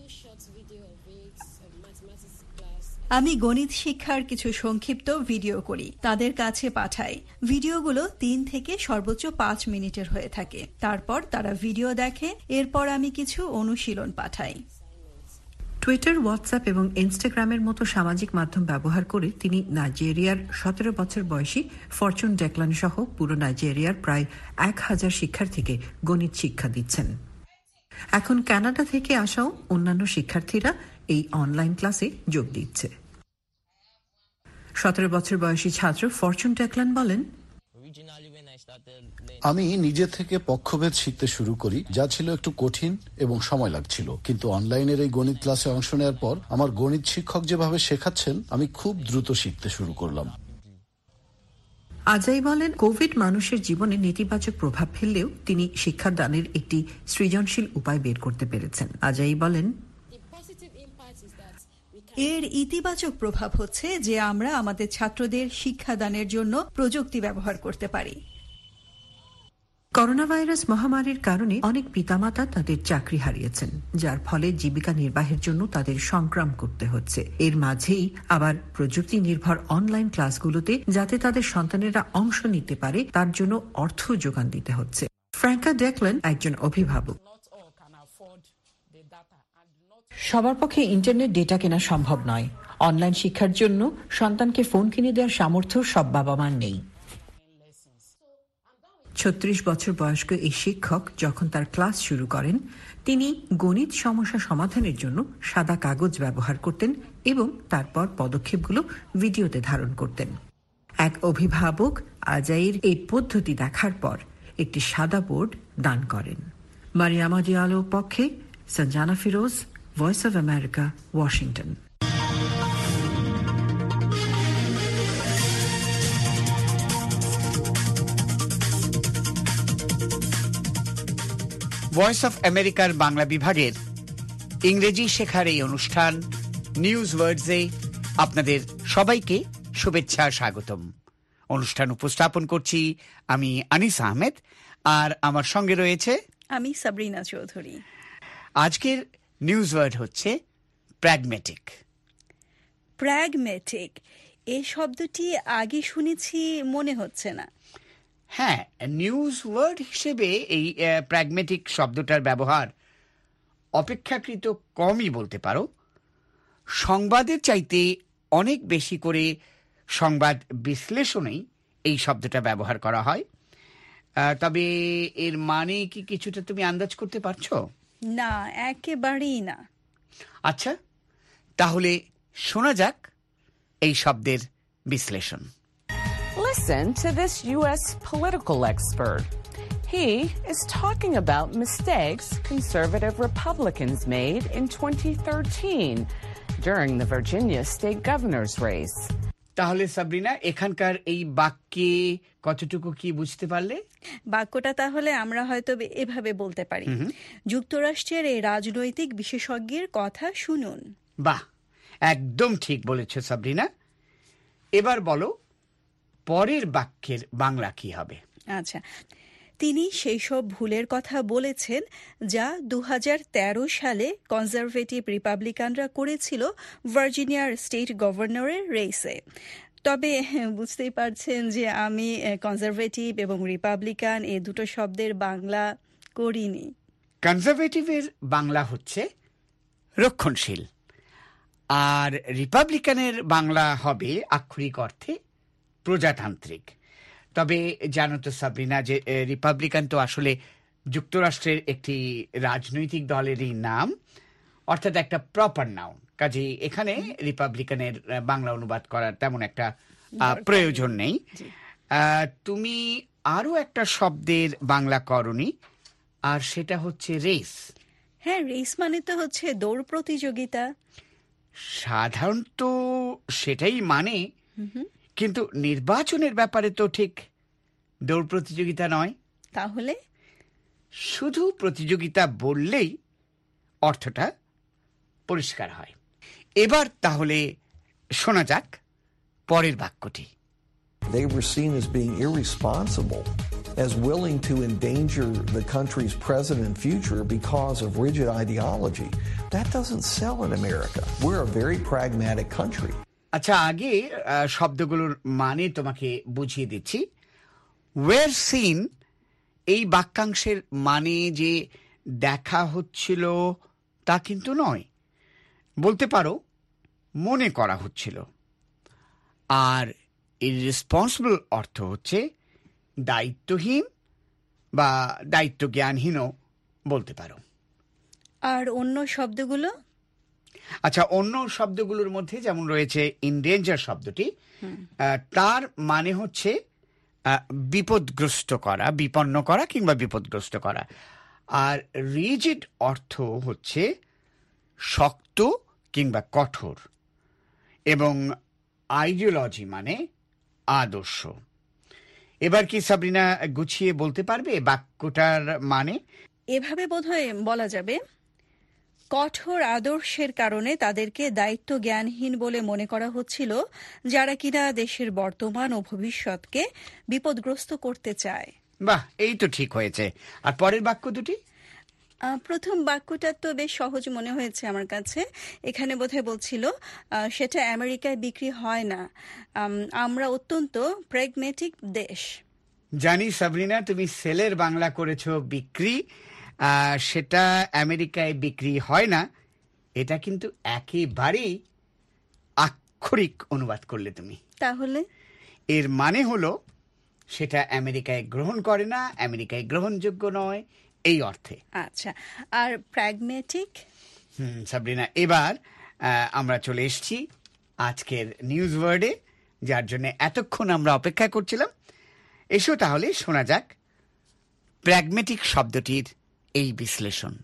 [SPEAKER 14] আমি গণিত শিক্ষার কিছু সংক্ষিপ্ত ভিডিও করি, তাদের কাছে পাঠাই। ভিডিওগুলো 3 থেকে সর্বোচ্চ 5 মিনিটের হয়ে থাকে। তারপর তারা ভিডিও দেখে, এরপর আমি কিছু অনুশীলন পাঠাই।
[SPEAKER 13] টুইটার, হোয়াটসঅ্যাপ এবং ইনস্টাগ্রামের মতো সামাজিক মাধ্যম ব্যবহার করে তিনি নাইজেরিয়ার 17 বছর বয়সী ফরচুন ডেকলান সহ পুরো নাইজেরিয়ার প্রায় 1000 শিক্ষার্থীকে গণিত শিক্ষা দিচ্ছেন। এখন কানাডা থেকে আসাও অন্যান্য শিক্ষার্থীরা এই অনলাইন ক্লাসে যোগ দিচ্ছে। 17 বছর বয়সী ছাত্র ফরচুন ডেকলান বলেন,
[SPEAKER 15] আমি নিজে থেকে পক্ষভেদ শিখতে শুরু করি, যা ছিল একটু কঠিন এবং সময় লাগছিল। কিন্তু অনলাইনের এই গণিত ক্লাসে অংশ নেওয়ার পর আমার গণিত শিক্ষক যেভাবে শেখাচ্ছেন, আমি খুব দ্রুত শিখতে শুরু করলাম।
[SPEAKER 13] আজাই বলেন, কোভিড মানুষের জীবনে নেতিবাচক প্রভাব ফেললেও তিনি শিক্ষাদানের একটি সৃজনশীল উপায় বের করতে পেরেছেন। আজাই বলেন,
[SPEAKER 14] এর ইতিবাচক প্রভাব হচ্ছে যে আমরা আমাদের ছাত্রদের শিক্ষাদানের জন্য প্রযুক্তি ব্যবহার করতে পারি।
[SPEAKER 13] করোনা ভাইরাস মহামারীর কারণে অনেক পিতামাতা তাদের চাকরি হারিয়েছেন, যার ফলে জীবিকা নির্বাহের জন্য তাদের সংগ্রাম করতে হচ্ছে। এর মাঝেই আবার প্রযুক্তি নির্ভর অনলাইন ক্লাসগুলোতে যাতে তাদের সন্তানেরা অংশ নিতে পারে তার জন্য অর্থ যোগান দিতে হচ্ছে। ফ্র্যাঙ্কা ডেকলান একজন অভিভাবক। সবার পক্ষে ইন্টারনেট ডেটা কেনা সম্ভব নয়। অনলাইন শিক্ষার জন্য সন্তানকে ফোন কিনে দেওয়ার সামর্থ্য সব বাবা মার নেই। 36 বছর বয়স্ক এই শিক্ষক যখন তার ক্লাস শুরু করেন, তিনি গণিত সমস্যা সমাধানের জন্য সাদা কাগজ ব্যবহার করতেন এবং তারপর পদক্ষেপগুলো ভিডিওতে ধারণ করতেন। এক অভিভাবক আজাইর এই পদ্ধতি দেখার পর একটি সাদা বোর্ড দান করেন। মারিয়ামা দিয়ালো পক্ষে Sanjana Firoz, Voice of America, Washington.
[SPEAKER 16] Voice of আমেরিকার বাংলা বিভাগের ইংরেজি শেখার এই অনুষ্ঠান নিউজ ওয়ার্ডসে আপনাদের সবাইকে শুভেচ্ছা, স্বাগতম। অনুষ্ঠান উপস্থাপন করছি আমি আনিস আহমেদ, আর আমার সঙ্গে রয়েছে
[SPEAKER 14] আমি সাবরিনা চৌধুরী।
[SPEAKER 16] আজকের নিউজ ওয়ার্ড হচ্ছে প্র্যাগম্যাটিক।
[SPEAKER 14] প্র্যাগম্যাটিক এই শব্দটি আগে শুনেছি মনে হচ্ছে না।
[SPEAKER 16] হ্যাঁ, নিউজ ওয়ার্ড হিসেবে এই প্র্যাগম্যাটিক শব্দটার ব্যবহার অপেক্ষাকৃত কমই বলতে পারো। সংবাদের চাইতে অনেক বেশি করে সংবাদ বিশ্লেষণেই এই শব্দটা ব্যবহার করা হয়। তবে এর মানে কি কিছুটা তুমি আন্দাজ করতে পারছো?
[SPEAKER 14] না, একেবারেই না।
[SPEAKER 16] আচ্ছা, তাহলে শোনা যাক এই শব্দের বিশ্লেষণ।
[SPEAKER 17] Listen to this U.S. political expert. He is talking about mistakes conservative Republicans made in 2013 during the Virginia state governor's race.
[SPEAKER 16] তাহলে সাবরিনা, এখানকার এই বাক্যে কতটুকু কি বুঝতে পারলে?
[SPEAKER 14] বাক্যটা তাহলে আমরা হয়তো এভাবে বলতে পারি, যুক্তরাষ্ট্রের এই রাজনৈতিক বিশেষজ্ঞের কথা শুনুন।
[SPEAKER 16] বাহ, একদম ঠিক বলেছ সাবরিনা। এবার বলো পরের বাক্যের বাংলা কি হবে?
[SPEAKER 14] আচ্ছা, তিনি সেই সব ভুলের কথা বলেছেন যা 2013 সালে কনজারভেটিভ রিপাবলিকানরা করেছিল ভার্জিনিয়ার স্টেট গভর্নরের রেসে। তবে বুঝতেই পারছেন যে আমি কনজারভেটিভ এবং রিপাবলিকান এই দুটো শব্দের বাংলা করিনি।
[SPEAKER 16] কনজারভেটিভের বাংলা হচ্ছে রক্ষণশীল, আর রিপাবলিকানের বাংলা হবে আক্ষরিক অর্থে প্রজাতান্ত্রিক। তবে জানো তো সাবরিনা যে রিপাবলিকান তো আসলে যুক্তরাষ্ট্রের একটি রাজনৈতিক দলেরই নাম, অর্থাৎ একটা প্রপার নাউন। কাজেই এখানে রিপাবলিকানের বাংলা অনুবাদ করার তেমন একটা প্রয়োজন নেই। তুমি আরো একটা শব্দের বাংলা করনি, আর সেটা হচ্ছে রেস।
[SPEAKER 14] হ্যাঁ, রেস মানে তো হচ্ছে দৌড় প্রতিযোগিতা।
[SPEAKER 16] সাধারণত সেটাই মানে, কিন্তু নির্বাচনের ব্যাপারে তো ঠিক দৌড় প্রতিযোগিতা নয়।
[SPEAKER 14] তাহলে
[SPEAKER 16] শুধু প্রতিযোগিতা বললেই অর্থটা পরিষ্কার হয়। এবার তাহলে শোনা যাক পরের বাক্যটি।
[SPEAKER 18] They were seen as being irresponsible, as willing to endanger the country's present and future because of rigid ideology. That doesn't sell in America. We're a very pragmatic country.
[SPEAKER 16] আচ্ছা, আগে শব্দগুলোর মানে তোমাকে বুঝিয়ে দিচ্ছি। ওয়ের সিন এই বাক্যাংশের মানে যে দেখা হচ্ছিল তা কিন্তু নয়, বলতে পারো মনে করা হচ্ছিল। আর ইররেসপন্সিবল অর্থ হচ্ছে দায়িত্বহীন বা দায়িত্ব জ্ঞানহীনও বলতে পারো।
[SPEAKER 14] আর অন্য শব্দগুলো?
[SPEAKER 16] আচ্ছা, অন্য শব্দগুলোর মধ্যে যেমন রয়েছে ইনডেঞ্জার শব্দটি, তার মানে হচ্ছে বিপদগ্রস্ত করা, বিপন্ন করা কিংবা বিপদগ্রস্ত করা। আর রিজিড অর্থ হচ্ছে শক্ত কিংবা কঠোর, এবং আইডিওলজি মানে আদর্শ। এবার কি সাবরিনা গুছিয়ে বলতে পারবে বাক্যটার মানে?
[SPEAKER 14] এভাবে বোধহয় বলা যাবে, কঠোর আদর্শের কারণে তাদেরকে দায়িত্ব জ্ঞানহীন বলে মনে করা হচ্ছিল, যারা কিনা দেশের বর্তমান ও ভবিষ্যৎকে বিপদগ্রস্ত করতে চায়।
[SPEAKER 16] বাহ, এই তো ঠিক হয়েছে। আর পরের বাক্য দুটি?
[SPEAKER 14] প্রথম বাক্যটা তো বেশ সহজ মনে হয়েছে আমার কাছে। এখানে বোধহয় বলছিল সেটা আমেরিকায় বিক্রি হয় না, আমরা অত্যন্ত প্র্যাগম্যাটিক দেশ।
[SPEAKER 16] জানি সাবরিনা, তুমি সেলের বাংলা করেছো বিক্রি, সেটা আমেরিকায় বিক্রি হয় না। এটা কিন্তু একেবারেই আক্ষরিক অনুবাদ করলে তুমি।
[SPEAKER 14] তাহলে
[SPEAKER 16] এর মানে হলো সেটা আমেরিকায় গ্রহণ করে না, আমেরিকায় গ্রহণযোগ্য নয়, এই অর্থে।
[SPEAKER 14] আচ্ছা, আর প্র্যাগম্যাটিক?
[SPEAKER 16] সাবরিনা, এবার আমরা চলে এসেছি আজকের নিউজ ওয়ার্ডে, যার জন্য এতক্ষণ আমরা অপেক্ষা করছিলাম। এসো তাহলে শোনা যাক প্র্যাগম্যাটিক শব্দটির এই বিশ্লেষণ।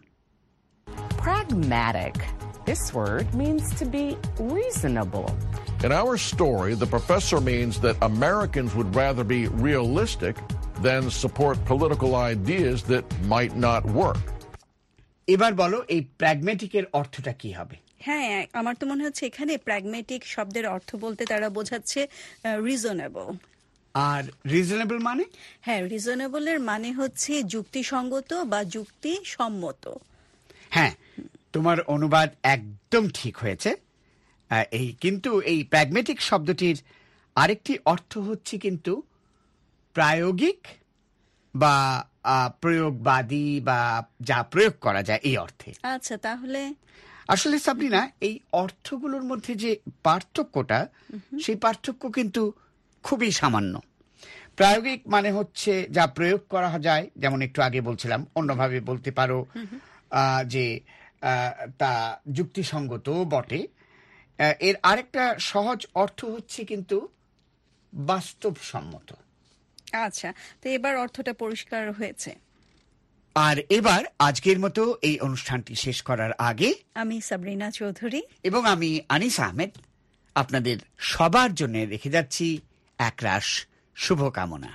[SPEAKER 17] Pragmatic. This word means to be reasonable.
[SPEAKER 19] In our story, the professor means that Americans would rather be realistic than support political ideas that might not work.
[SPEAKER 16] এবার বলো এই প্র্যাগম্যাটিকের অর্থটা কি হবে?
[SPEAKER 14] হ্যাঁ, আমার তো মনে হচ্ছে এখানে প্র্যাগম্যাটিক শব্দের অর্থ বলতে তারা বোঝাচ্ছে রিজনেবল।
[SPEAKER 16] আর রিজনেবল মানে?
[SPEAKER 14] হ্যাঁ, রিজনেবলের মানে হচ্ছে যুক্তিসঙ্গত বা যুক্তিসম্মত।
[SPEAKER 16] হ্যাঁ, তোমার অনুবাদ একদম ঠিক হয়েছে। কিন্তু এই প্র্যাগম্যাটিক শব্দটির আরেকটি অর্থ হচ্ছে কিন্তু প্রায়োগিক বা প্রয়োগবাদী, বা যা প্রয়োগ করা যায় এই অর্থে।
[SPEAKER 14] আচ্ছা, তাহলে
[SPEAKER 16] আসলে সাবরিনা, এই অর্থগুলোর মধ্যে যে পার্থক্যটা, সেই পার্থক্য কিন্তু খুবই সামান্য। প্রায়োগিক মানে হচ্ছে যা প্রয়োগ করা যায়, যেমন একটু আগে বলছিলাম, অন্যভাবে বলতে পারো যে তা যুক্তিসঙ্গত বটে। এর আরেকটা সহজ অর্থ হচ্ছে কিন্তু বাস্তবসম্মত।
[SPEAKER 14] আচ্ছা, তো এবার অর্থটা পরিষ্কার হয়েছে।
[SPEAKER 16] আর এবার আজকের মতো এই অনুষ্ঠানটি শেষ করার আগে
[SPEAKER 14] আমি সাবরিনা চৌধুরী
[SPEAKER 16] এবং আমি আনিস আহমেদ আপনাদের সবার জন্য রেখে যাচ্ছি একরাশ শুভকামনা।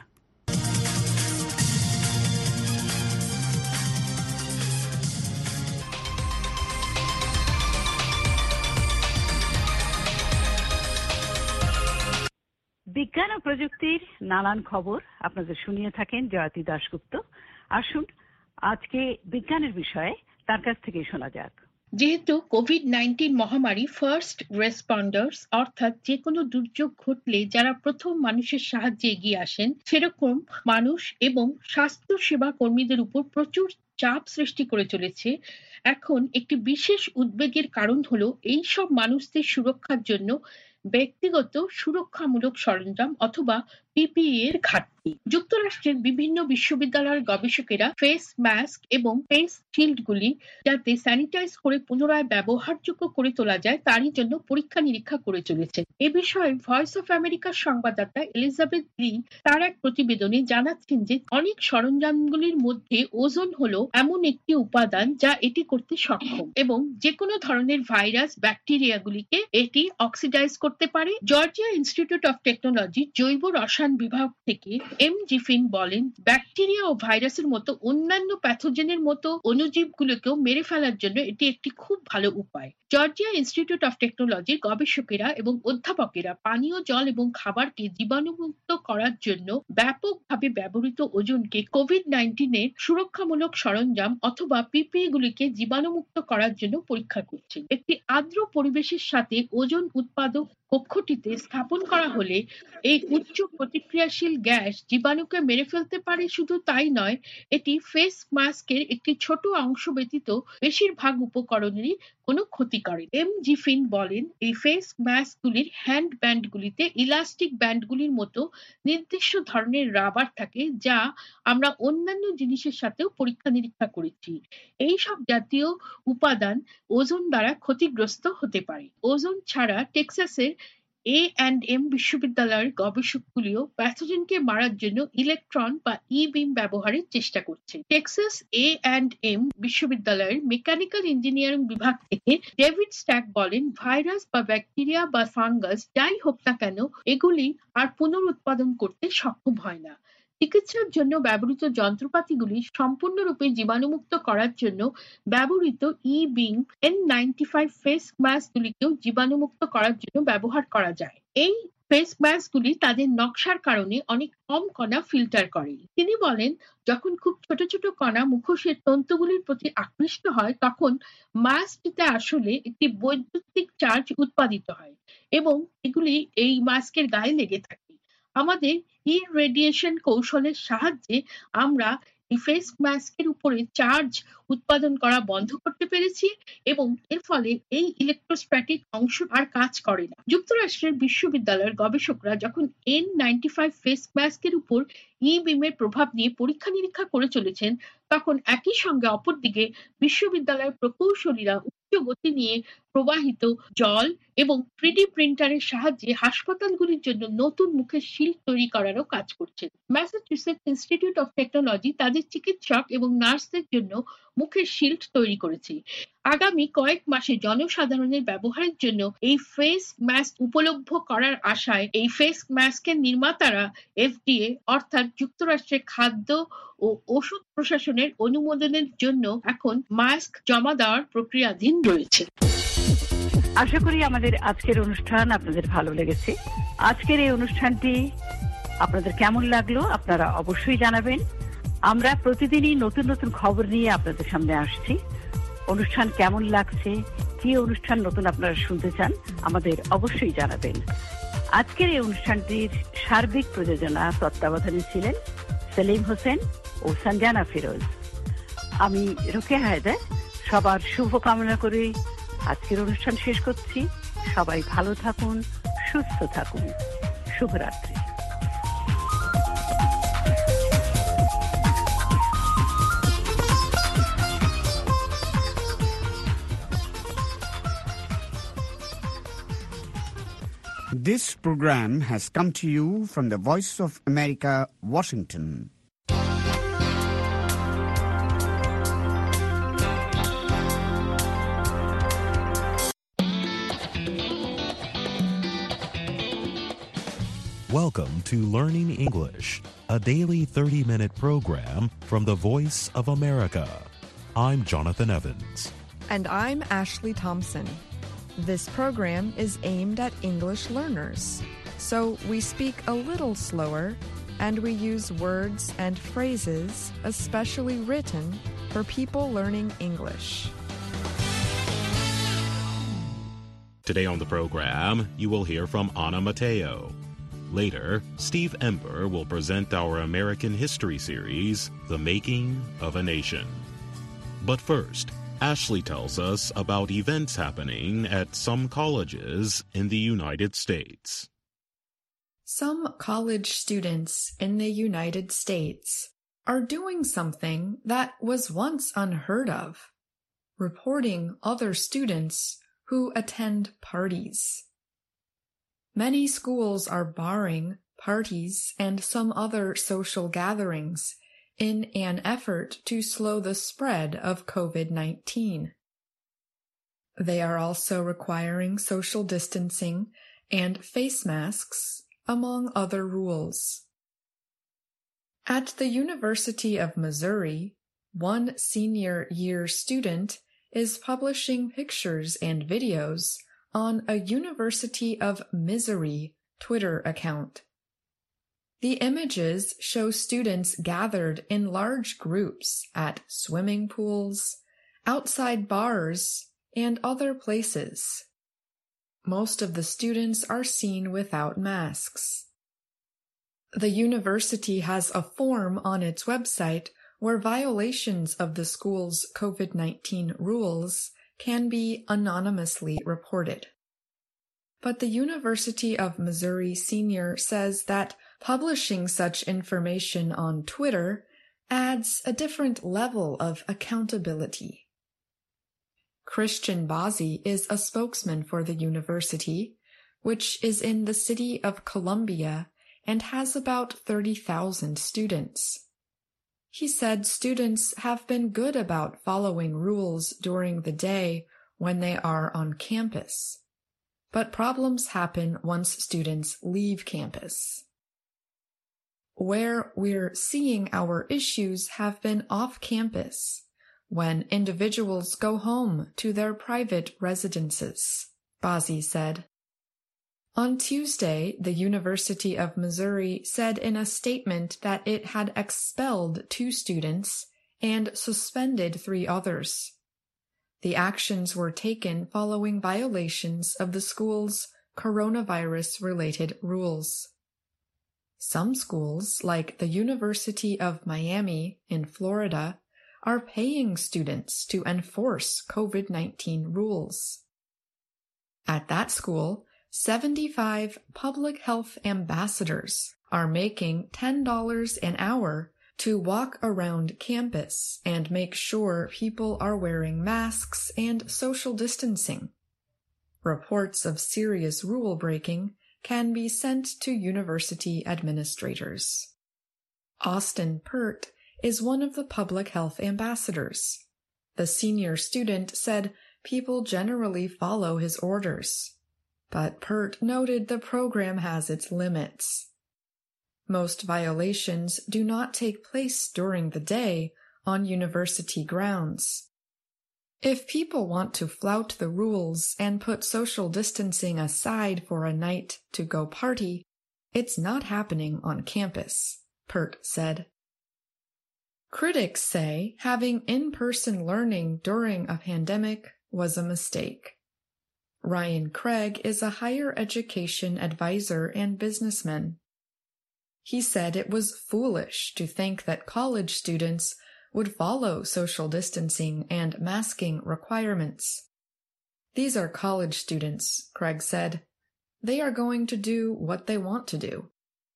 [SPEAKER 2] বিজ্ঞান ও প্রযুক্তির নানান খবর আপনাদের শুনিয়ে থাকেন জয়তী দাশগুপ্ত। আসুন আজকে বিজ্ঞানের বিষয়ে তার কাছ থেকে শোনা যাক।
[SPEAKER 20] যেহেতু কোভিড-19 মহামারী ফার্স্ট রেসপন্ডার্স, অর্থাৎ যে কোনো দুর্যোগ ঘটলে যারা প্রথম মানুষের সাহায্যে এগিয়ে আসেন, সেরকম মানুষ এবং স্বাস্থ্য সেবা কর্মীদের উপর প্রচুর চাপ সৃষ্টি করে চলেছে। এখন একটি বিশেষ উদ্বেগের কারণ হলো এই সব মানুষদের সুরক্ষার জন্য ব্যক্তিগত সুরক্ষামূলক সরঞ্জাম অথবা পিপিই এর ঘাটতি। যুক্তরাষ্ট্রের বিভিন্ন বিশ্ববিদ্যালয়ের গবেষকেরা ফেস মাস্ক এবং ফেস শিল্ডগুলি যাতে স্যানিটাইজ করে পুনরায় ব্যবহারযোগ্য করে তোলা যায় তারই জন্য পরীক্ষা নিরীক্ষা করে চলেছে। এ বিষয়ে ভয়েস অফ আমেরিকার সংবাদদাতা এলিজাবেথ লি তার এক প্রতিবেদনে জানাচ্ছেন যে অনেক সরঞ্জামগুলির মধ্যে ওজোন হলো এমন একটি উপাদান যা এটি করতে সক্ষম এবং যে কোনো ধরনের ভাইরাস ব্যাকটেরিয়াগুলিকে এটি অক্সিডাইজ করতে পারে। জর্জিয়া ইনস্টিটিউট অফ টেকনোলজি জৈব রসায়ন বিভাগ থেকে এম জিফিন বলেন, ব্যাকটেরিয়া ও ভাইরাসের মতো অন্যান্য প্যাথোজেনের মতো অণুজীবগুলোকেও মেরে ফেলার জন্য এটি একটি খুব ভালো উপায়। জর্জিয়া ইনস্টিটিউট অফ টেকনোলজির গবেষকেরা এবং অধ্যাপকেরা পানীয় জল এবং খাবারকে জীবাণুমুক্ত করার জন্য ব্যাপকভাবে ব্যবহৃত ওজোনকে কোভিড-19 এর সুরক্ষামূলক সরঞ্জাম অথবা পিপিই গুলিকে জীবাণুমুক্ত করার জন্য পরীক্ষা করছে। একটি আর্দ্র পরিবেশের সাথে ওজোন উৎপাদক কক্ষটিতে স্থাপন করা হলে এই উচ্চ প্রতিক্রিয়াশীল গ্যাস জীবাণুকে মেরে ফেলতে পারে। শুধু তাই নয়, এটি ফেস মাস্কের একটি ছোট অংশ ব্যতীত বেশিরভাগ উপকরণেরই কোনো ক্ষতি করে। এম জিফিন বলেন, এই ফেস মাস্কগুলির হ্যান্ড ব্যান্ডগুলিতে ইলাস্টিক ব্যান্ডগুলির মতো নির্দিষ্ট ধরনের রাবার থাকে যা আমরা অন্যান্য জিনিসের সাথেও পরীক্ষা নিরীক্ষা করেছি। এই সব জাতীয় উপাদান ওজোন দ্বারা ক্ষতিগ্রস্ত হতে পারে। ওজোন ছাড়া টেক্সাসের A&M বিশ্ববিদ্যালয়ের গবেষকগুলিও প্যাথোজেনকে মারার জন্য ইলেকট্রন বা ই-বিম ব্যবহারের চেষ্টা করছে। টেক্সাস A&M বিশ্ববিদ্যালয়ের মেকানিক্যাল ইঞ্জিনিয়ারিং বিভাগ থেকে ডেভিড স্ট্যাক বলেন, ভাইরাস বা ব্যাকটেরিয়া বা ফাঙ্গাস যাই হোক না কেন, এগুলি আর পুনরুৎপাদন করতে সক্ষম হয় না। চিকিৎসার জন্য ব্যবহৃত যন্ত্রপাতিগুলি সম্পূর্ণরূপে জীবাণুমুক্ত করার জন্য ব্যবহৃত ই-বিম N95 ফেস মাস্কগুলিকেও জীবাণুমুক্ত করার জন্য ব্যবহার করা যায়। এই ফেস মাস্কগুলি তাদের নকশার কারণে অনেক কম কণা ফিল্টার করে। তিনি বলেন, যখন খুব ছোট ছোট কণা মুখোশের তন্তুগুলির প্রতি আকৃষ্ট হয় তখন মাস্কটিতে আসলে একটি বৈদ্যুতিক চার্জ উৎপাদিত হয় এবং এগুলি এই মাস্কের গায়ে লেগে থাকে। আমাদের ইরেডিয়েশন কৌশলের সাহায্যে আমরা এই ফেস মাস্কের উপরে চার্জ উৎপাদন করা বন্ধ করতে পেরেছি এবং এর ফলে এই ইলেকট্রোস্ট্যাটিক অংশ আর কাজ করে না। যুক্তরাষ্ট্রের বিশ্ববিদ্যালয়ের গবেষকরা যখন N95 ফেস মাস্কের উপর ই-বিমের প্রভাব নিয়ে পরীক্ষা নিরীক্ষা করে চলেছেন, তখন একই সঙ্গে অপরদিকে বিশ্ববিদ্যালয়ের প্রকৌশলীরা উচ্চ গতি নিয়ে প্রবাহিত জল এবং 3D প্রিন্টারের সাহায্যে হাসপাতালগুলির জন্য নতুন মুখের শিল্ড তৈরি করারও কাজ করছেন। ম্যাসাচুসেটস ইনস্টিটিউট অফ টেকনোলজি তাদের চিকিৎসক এবং নার্সদের জন্য মুখের শিল্ড তৈরি করেছে। আগামী কয়েক মাসে জনসাধারণের ব্যবহারের জন্য এই ফেস মাস্ক উপলব্ধ করার আশায় এই ফেস মাস্কের নির্মাতারা FDA অর্থাৎ যুক্তরাষ্ট্রের খাদ্য ও ওষুধ প্রশাসনের অনুমোদনের জন্য এখন মাস্ক জমা দেওয়ার প্রক্রিয়াধীন রয়েছে।
[SPEAKER 2] আশা করি আমাদের আজকের অনুষ্ঠান আপনাদের ভালো লেগেছে। আজকের এই অনুষ্ঠানটি আপনাদের কেমন লাগলো আপনারা অবশ্যই জানাবেন। আমরা প্রতিদিনই নতুন নতুন খবর নিয়ে আপনাদের সামনে আসছি। অনুষ্ঠান কেমন লাগছে, কি অনুষ্ঠান নতুন আপনারা শুনতে চান, আমাদের অবশ্যই জানাবেন। আজকের এই অনুষ্ঠানটির সার্বিক প্রযোজনা তত্ত্বাবধানে ছিলেন সেলিম হোসেন ও সঞ্জানা ফিরোজ। আমি রোকেয়া হায়দার সবার শুভ কামনা করে আজকের অনুষ্ঠান শেষ করছি। সবাই ভালো থাকুন, সুস্থ থাকুন। শুভরাত্রি।
[SPEAKER 16] This program has come to you from the Voice of America, Washington.
[SPEAKER 21] Welcome to Learning English, a daily 30-minute program from the Voice of America. I'm Jonathan Evans.
[SPEAKER 22] And I'm Ashley Thompson. This program is aimed at English learners, so we speak a little slower and we use words and phrases especially written for people learning English.
[SPEAKER 21] Today on the program, you will hear from Anna Mateo. Later, Steve Ember will present our American history series, The Making of a Nation. But first, Ashley tells us about events happening at some colleges in the United States.
[SPEAKER 22] Some college students in the United States are doing something that was once unheard of, reporting other students who attend parties. Many schools are barring parties and some other social gatherings in an effort to slow the spread of COVID-19. They are also requiring social distancing and face masks, among other rules. At the University of Missouri, one senior year student is publishing pictures and videos on a University of Misery Twitter account. The images show students gathered in large groups at swimming pools, outside bars, and other places. Most of the students are seen without masks. The university has a form on its website where violations of the school's COVID-19 rules can be anonymously reported. But the University of Missouri Senior says that publishing such information on Twitter adds a different level of accountability. Christian Bazzi is a spokesman for the university, which is in the city of Columbia and has about 30,000 students. He said students have been good about following rules during the day when they are on campus, but problems happen once students leave campus. Where we're seeing our issues have been off campus, when individuals go home to their private residences, Bazzi said. On Tuesday, the University of Missouri said in a statement that it had expelled 2 students and suspended 3 others. The actions were taken following violations of the school's coronavirus-related rules. Some schools, like the University of Miami in Florida, are paying students to enforce COVID-19 rules. At that school, 75 public health ambassadors are making $10 an hour to walk around campus and make sure people are wearing masks and social distancing. Reports of serious rule breaking can be sent to university administrators. Austin Pert is one of the public health ambassadors. The senior student said people generally follow his orders, but Pert noted the program has its limits. Most violations do not take place during the day on university grounds. If people want to flout the rules and put social distancing aside for a night to go party, it's not happening on campus, Pert said. Critics say having in-person learning during a pandemic was a mistake. Ryan Craig is a higher education advisor and businessman. He said it was foolish to think that college students would follow social distancing and masking requirements. These are college students, Craig said. They are going to do what they want to do.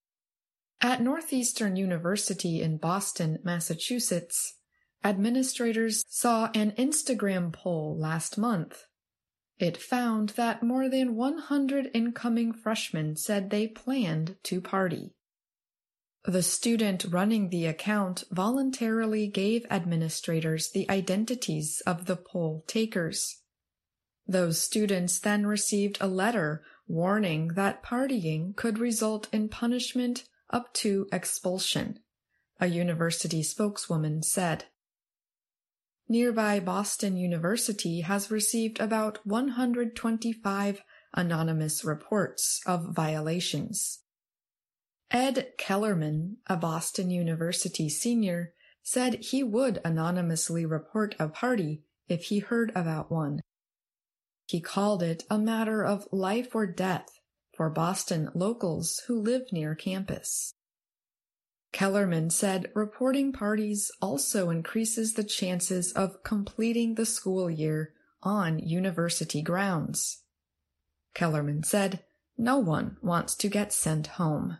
[SPEAKER 22] At Northeastern University in Boston, Massachusetts, administrators saw an Instagram poll last month. It found that more than 100 incoming freshmen said they planned to party. The student running the account voluntarily gave administrators the identities of the poll takers. Those students then received a letter warning that partying could result in punishment up to expulsion, a university spokeswoman said. Nearby Boston University has received about 125 anonymous reports of violations. Ed Kellerman, a Boston University senior, said he would anonymously report a party if he heard about one. He called it a matter of life or death for Boston locals who live near campus. Kellerman said reporting parties also increases the chances of completing the school year on university grounds. Kellerman said no one wants to get sent home.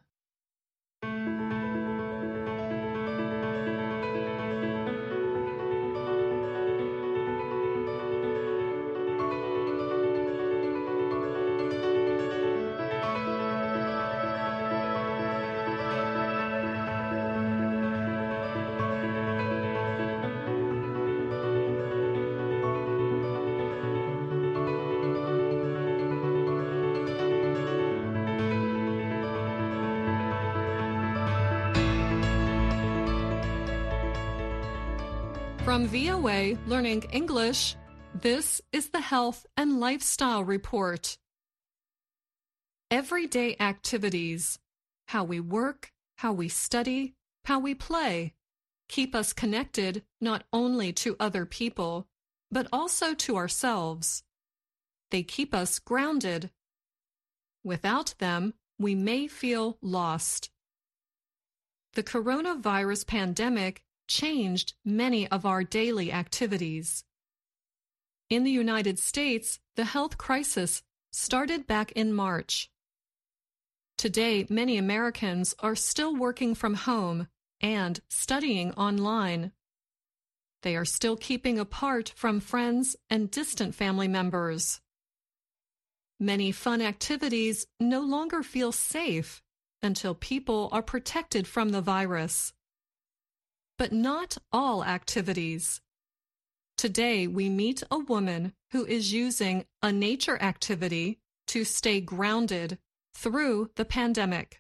[SPEAKER 1] From VOA Learning English, this is the Health and Lifestyle Report. Everyday activities, how we work, how we study, how we play, keep us connected not only to other people, but also to ourselves. They keep us grounded. Without them, we may feel lost. The coronavirus pandemic changed many of our daily activities. In the United States, the health crisis started back in March. Today, many Americans are still working from home and studying online. They are still keeping apart from friends and distant family members. Many fun activities no longer feel safe until people are protected from the virus. But not all activities. Today, we meet a woman who is using a nature activity to stay grounded through the pandemic.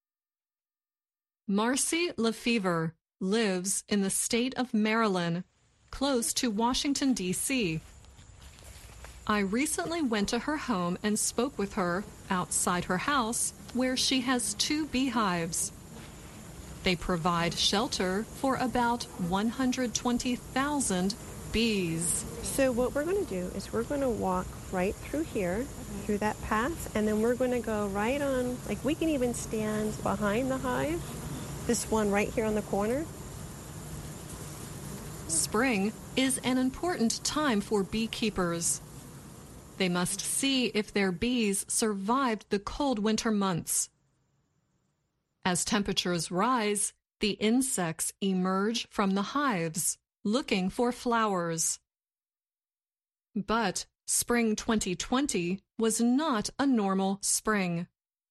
[SPEAKER 1] Marcy Lefevre lives in the state of Maryland, close to Washington, D.C. I recently went to her home and spoke with her outside her house, where she has 2 beehives. They provide shelter for about 120,000 bees.
[SPEAKER 5] So what we're going to do is we're going to walk right through here, through that path, and then we're going to go right on, like we can even stand behind the hive, this one right here on the corner.
[SPEAKER 1] Spring is an important time for beekeepers. They must see if their bees survived the cold winter months. As temperatures rise, the insects emerge from the hives, looking for flowers. But spring 2020 was not a normal spring.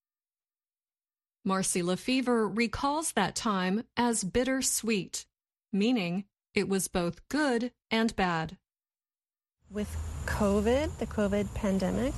[SPEAKER 1] Marcy Lefevre recalls that time as bittersweet, meaning it was both good and bad.
[SPEAKER 5] With COVID, the COVID pandemic,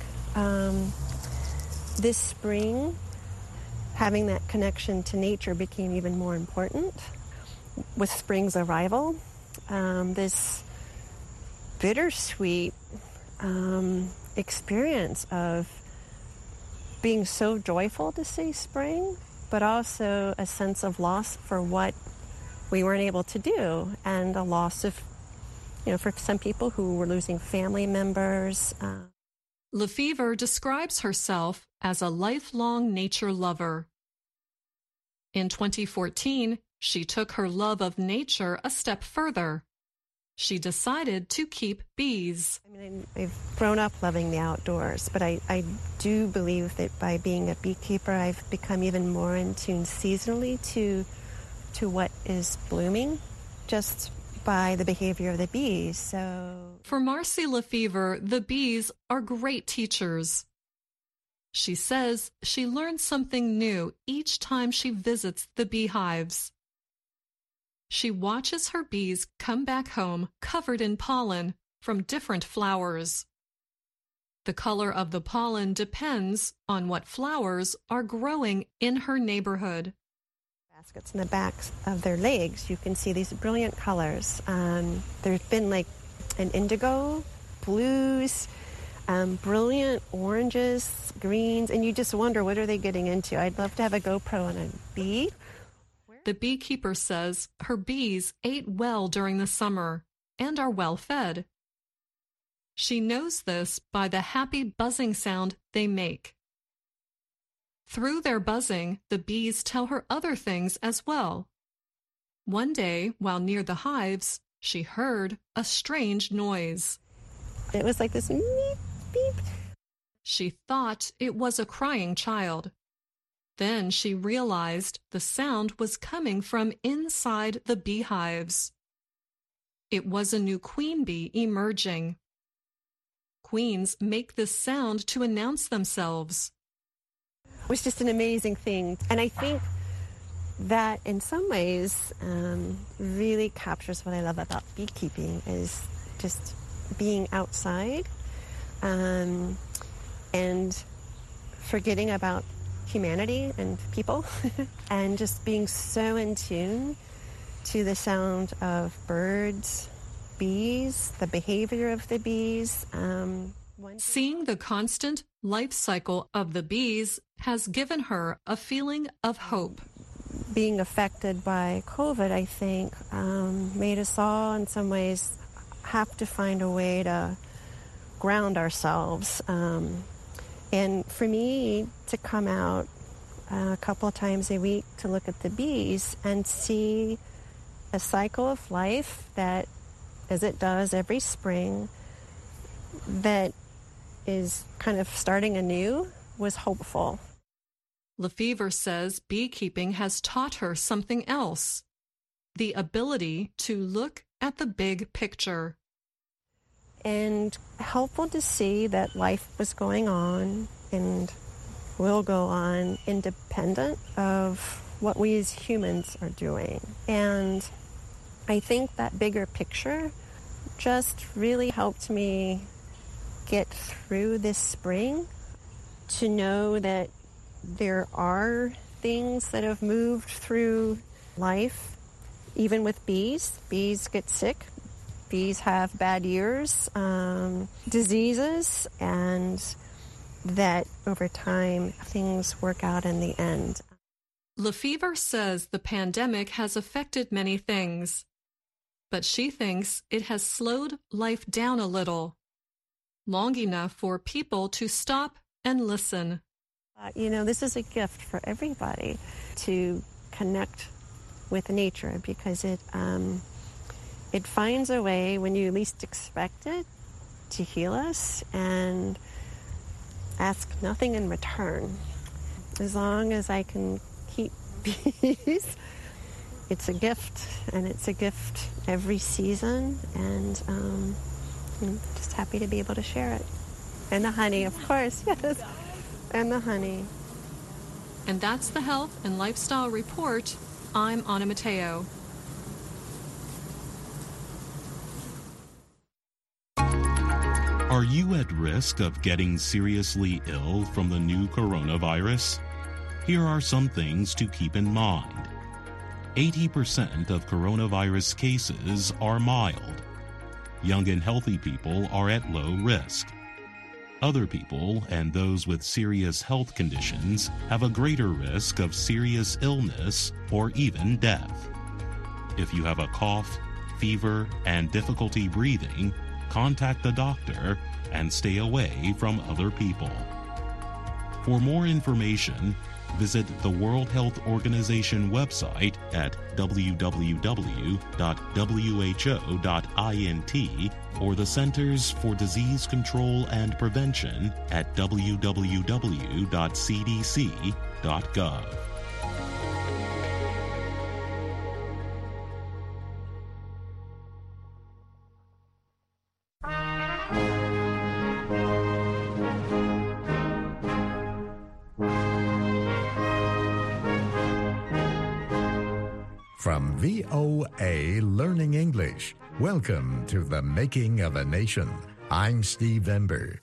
[SPEAKER 5] this spring, having that connection to nature became even more important. With spring's arrival, this bittersweet experience of being so joyful to see spring, but also a sense of loss for what we weren't able to do, and a loss of, for some people who were losing family members.
[SPEAKER 1] Lefevre describes herself as a lifelong nature lover. In 2014, she took her love of nature a step further. She decided to keep bees.
[SPEAKER 5] I've grown up loving the outdoors, but I do believe that by being a beekeeper, I've become even more in tune seasonally to what is blooming. Just by the behavior of the bees. So
[SPEAKER 1] for Marcy Lefevre, the bees are great teachers. She says she learns something new each time she visits the beehives. She watches her bees come back home covered in pollen from different flowers. The color of the pollen depends on what flowers are growing in her neighborhood.
[SPEAKER 5] Baskets in the backs of their legs, you can see these brilliant colors. There's been like an indigo, blues, brilliant oranges, greens, and you just wonder, what are they getting into? I'd love to have a GoPro on a bee.
[SPEAKER 1] The beekeeper says her bees ate well during the summer and are well fed. She knows this by the happy buzzing sound they make. Through their buzzing, the bees tell her other things as well. One day, while near the hives, she heard a strange noise.
[SPEAKER 5] It was like this meep, beep.
[SPEAKER 1] She thought it was a crying child. Then she realized the sound was coming from inside the beehives. It was a new queen bee emerging. Queens make this sound to announce themselves.
[SPEAKER 5] It was just an amazing thing. And I think that in some ways really captures what I love about beekeeping is just being outside and forgetting about humanity and people and just being so in tune to the sound of birds, bees, the behavior of the bees.
[SPEAKER 1] Seeing the constant life cycle of the bees has given her a feeling of hope.
[SPEAKER 5] Being affected by COVID, I think, made us all in some ways have to find a way to ground ourselves. And for me to come out a couple of times a week to look at the bees and see a cycle of life that, as it does every spring, that is kind of starting anew, was hopeful.
[SPEAKER 1] Lefevre says beekeeping has taught her something else, the ability to look at the big picture.
[SPEAKER 5] And helpful to see that life was going on and will go on independent of what we as humans are doing. And I think that bigger picture just really helped me get through this spring, to know that there are things that have moved through life, even with bees. Bees get sick. Bees have bad years, diseases, and that over time things work out in the end.
[SPEAKER 1] Lefevre says the pandemic has affected many things, but she thinks it has slowed life down a little, long enough for people to stop and listen.
[SPEAKER 5] This is a gift for everybody to connect with nature, because it finds a way when you least expect it to heal us and ask nothing in return. As long as I can keep bees, it's a gift, and it's a gift every season, and I'm just happy to be able to share it. And the honey, of course, yes, and the honey.
[SPEAKER 1] And that's the Health and Lifestyle Report. I'm Anna Matteo.
[SPEAKER 21] Are you at risk of getting seriously ill from the new coronavirus? Here are some things to keep in mind. 80% of coronavirus cases are mild. Young and healthy people are at low risk. Other people and those with serious health conditions have a greater risk of serious illness or even death. If you have a cough, fever, and difficulty breathing, contact a doctor and stay away from other people. For more information, visit the World Health Organization website at www.who.int or the Centers for Disease Control and Prevention at
[SPEAKER 3] From VOA Learning English, welcome to The Making of a Nation. I'm Steve Ember.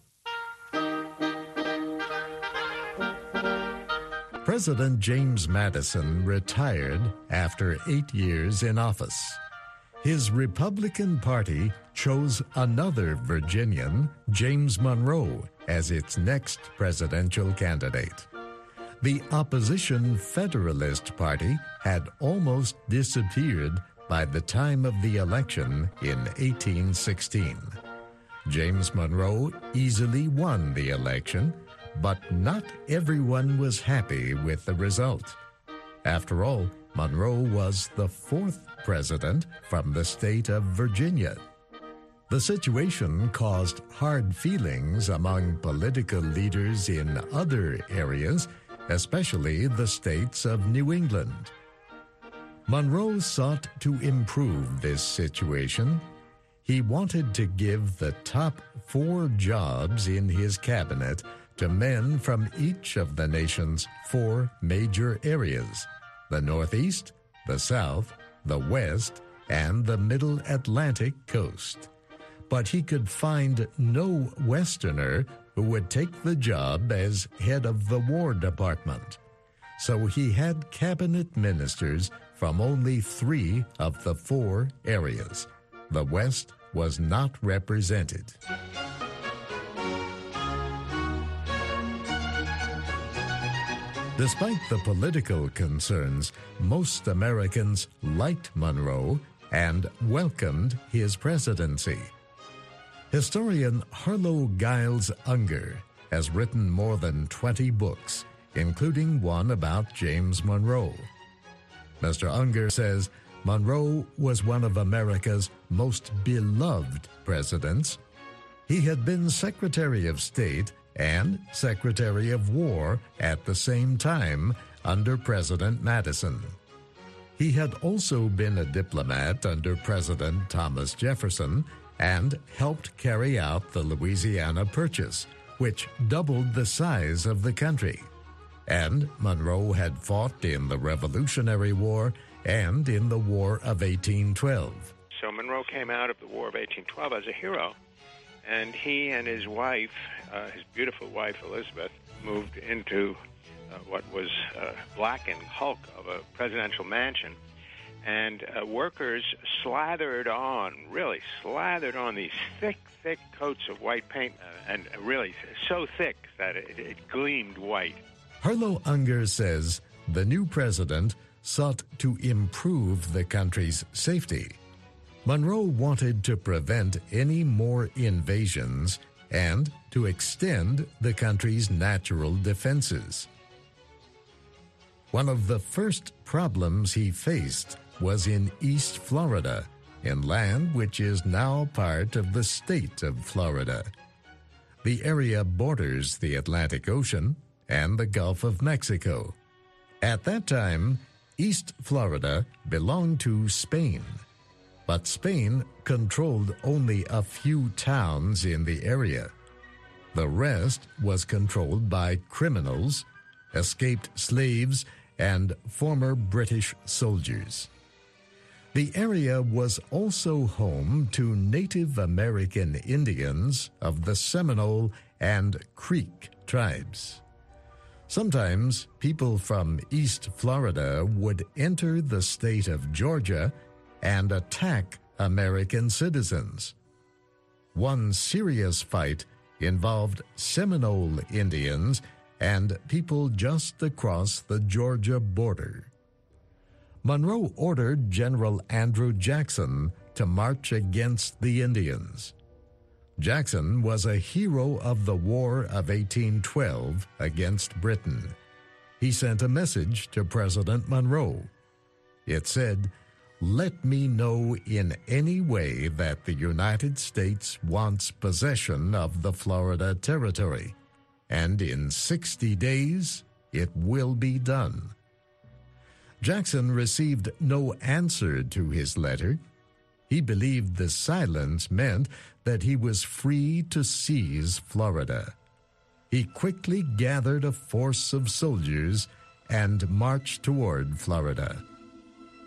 [SPEAKER 3] President James Madison retired after 8 years in office. His Republican Party chose another Virginian, James Monroe, as its next presidential candidate. The opposition Federalist Party had almost disappeared by the time of the election in 1816. James Monroe easily won the election, but not everyone was happy with the result. After all, Monroe was the fourth president from the state of Virginia. The situation caused hard feelings among political leaders in other areas, especially the states of New England. Monroe sought to improve this situation. He wanted to give the top 4 jobs in his cabinet to men from each of the nation's 4 major areas: the Northeast, the South, the West, and the Middle Atlantic coast. But he could find no Westerner who would take the job as head of the War Department. So he had cabinet ministers from only 3 of the 4 areas. The West was not represented. Despite the political concerns, most Americans liked Monroe and welcomed his presidency. Historian Harlow Giles Unger has written more than 20 books, including one about James Monroe. Mr. Unger says Monroe was one of America's most beloved presidents. He had been Secretary of State and Secretary of War at the same time under President Madison. He had also been a diplomat under President Thomas Jefferson and helped carry out the Louisiana Purchase, which doubled the size of the country. And Monroe had fought in the Revolutionary War and in the War of 1812.
[SPEAKER 4] So Monroe came out of the War of 1812 as a hero, and he and his wife, his beautiful wife Elizabeth, moved into what was blackened hulk of a presidential mansion. And workers slathered on these thick coats of white paint, and really so thick that it gleamed white.
[SPEAKER 3] Harlow Unger says the new president sought to improve the country's safety. Monroe wanted to prevent any more invasions and to extend the country's natural defenses. One of the first problems he faced was in East Florida, in land which is now part of the state of Florida. The area borders the Atlantic Ocean and the Gulf of Mexico. At that time, East Florida belonged to Spain, but Spain controlled only a few towns in the area. The rest was controlled by criminals, escaped slaves, and former British soldiers. The area was also home to Native American Indians of the Seminole and Creek tribes. Sometimes people from East Florida would enter the state of Georgia and attack American citizens. One serious fight involved Seminole Indians and people just across the Georgia border. Monroe ordered General Andrew Jackson to march against the Indians. Jackson was a hero of the War of 1812 against Britain. He sent a message to President Monroe. It said, "Let me know in any way that the United States wants possession of the Florida Territory, and in 60 days it will be done." Jackson received no answer to his letter. He believed the silence meant that he was free to seize Florida. He quickly gathered a force of soldiers and marched toward Florida.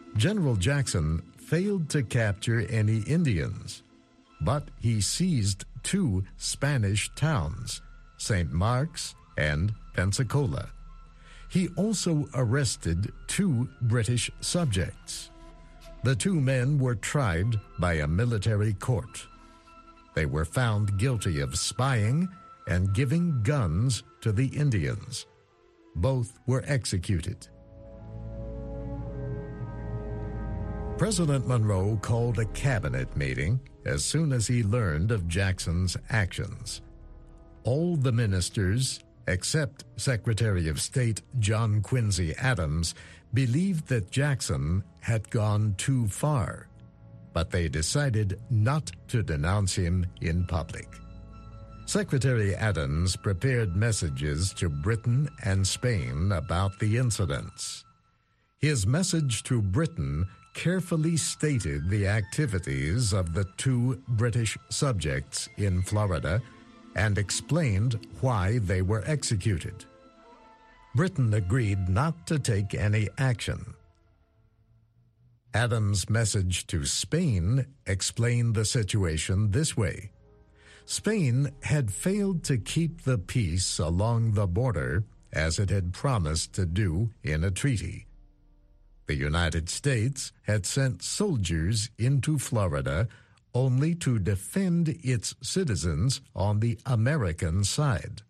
[SPEAKER 3] General Jackson failed to capture any Indians, but he seized 2 Spanish towns, St. Mark's and Pensacola. He also arrested 2 British subjects. The 2 men were tried by a military court. They were found guilty of spying and giving guns to the Indians. Both were executed. President Monroe called a cabinet meeting as soon as he learned of Jackson's actions. All the ministers, except Secretary of State John Quincy Adams, believed that Jackson had gone too far, but they decided not to denounce him in public. Secretary Adams prepared messages to Britain and Spain about the incidents. His message to Britain carefully stated the activities of the 2 British subjects in Florida and explained why they were executed. Britain agreed not to take any action. Adams' message to Spain explained the situation this way. Spain had failed to keep the peace along the border as it had promised to do in a treaty. The United States had sent soldiers into Florida only to defend its citizens on the American side.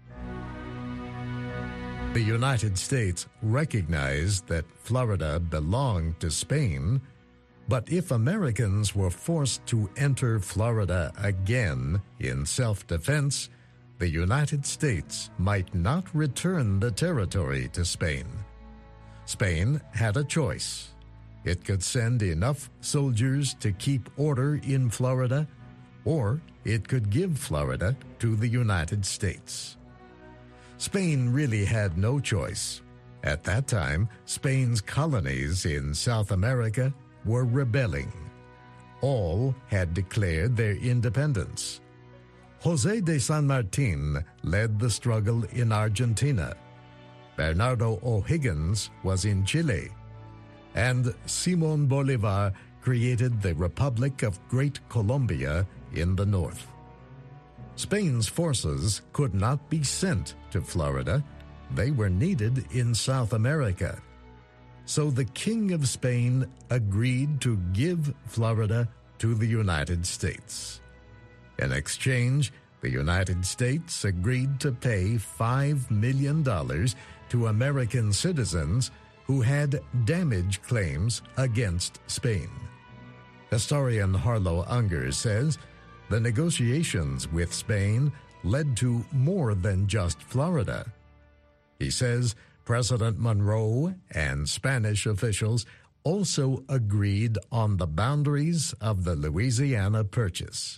[SPEAKER 3] The United States recognized that Florida belonged to Spain, but if Americans were forced to enter Florida again in self-defense, the United States might not return the territory to Spain. Spain had a choice. It could send enough soldiers to keep order in Florida, or it could give Florida to the United States. Spain really had no choice. At that time, Spain's colonies in South America were rebelling. All had declared their independence. José de San Martín led the struggle in Argentina. Bernardo O'Higgins was in Chile. And Simón Bolívar created the Republic of Great Colombia in the north. Spain's forces could not be sent to Florida. They were needed in South America. So the King of Spain agreed to give Florida to the United States. In exchange, the United States agreed to pay $5 million to American citizens who had damage claims against Spain. Historian Harlow Unger says the negotiations with Spain led to more than just Florida. He says President Monroe and Spanish officials also agreed on the boundaries of the Louisiana Purchase.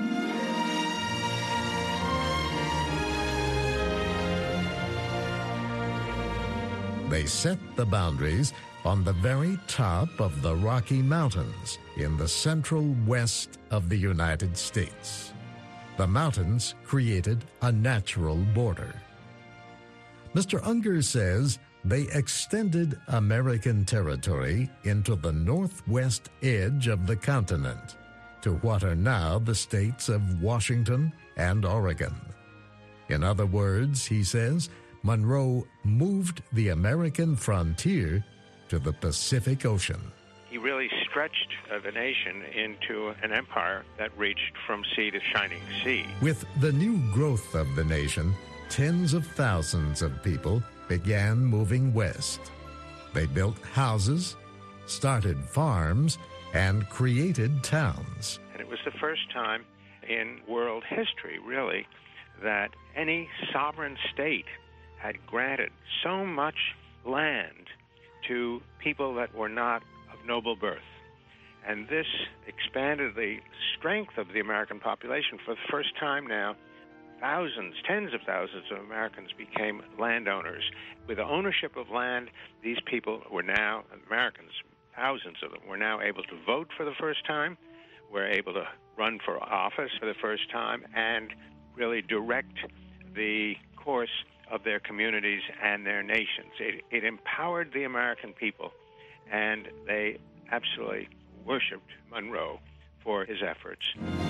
[SPEAKER 3] They set the boundaries on the very top of the Rocky Mountains in the central west of the United States. The mountains created a natural border. Mr. Unger says they extended American territory into the northwest edge of the continent to what are now the states of Washington and Oregon. In other words, he says, Monroe moved the American frontier to the Pacific Ocean.
[SPEAKER 4] He really stretched the nation into an empire that reached from sea to shining sea.
[SPEAKER 3] With the new growth of the nation, tens of thousands of people began moving west. They built houses, started farms, and created towns.
[SPEAKER 4] And it was the first time in world history, really, that any sovereign state had granted so much land to people that were not of noble birth. And this expanded the strength of the American population. For the first time now, thousands, tens of thousands of Americans became landowners. With the ownership of land, these people were now, Americans, thousands of them, were now able to vote for the first time, were able to run for office for the first time, and really direct the course of their communities and their nations. It empowered the American people, and they absolutely worshipped Monroe for his efforts.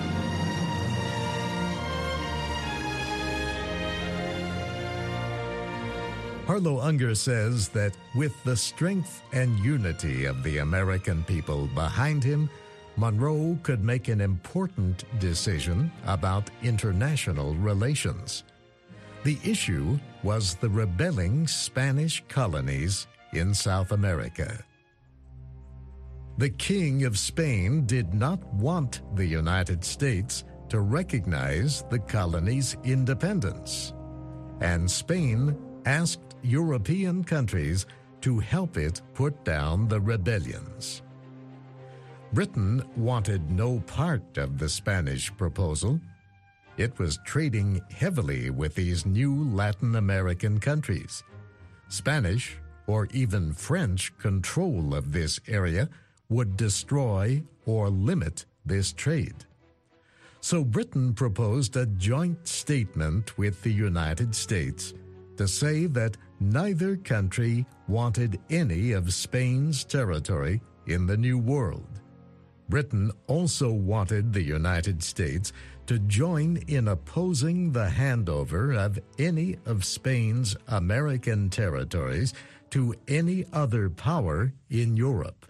[SPEAKER 3] Harlow Unger says that with the strength and unity of the American people behind him, Monroe could make an important decision about international relations. The issue was the rebelling Spanish colonies in South America. The King of Spain did not want the United States to recognize the colony's independence, and Spain asked European countries to help it put down the rebellions. Britain wanted no part of the Spanish proposal. It was trading heavily with these new Latin American countries. Spanish or even French control of this area would destroy or limit this trade. So Britain proposed a joint statement with the United States to say that neither country wanted any of Spain's territory in the New World. Britain also wanted the United States to join in opposing the handover of any of Spain's American territories to any other power in Europe.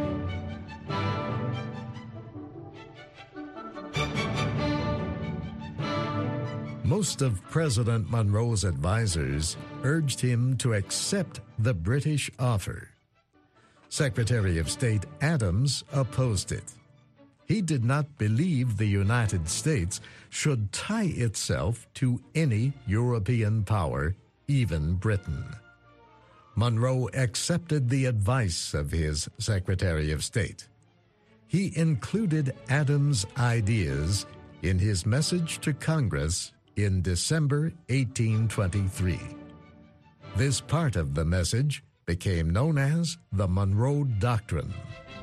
[SPEAKER 3] Most of President Monroe's advisors urged him to accept the British offer. Secretary of State Adams opposed it. He did not believe the United States should tie itself to any European power, even Britain. Monroe accepted the advice of his Secretary of State. He included Adams' ideas in his message to Congress in December 1823. This part of the message became known as the Monroe Doctrine.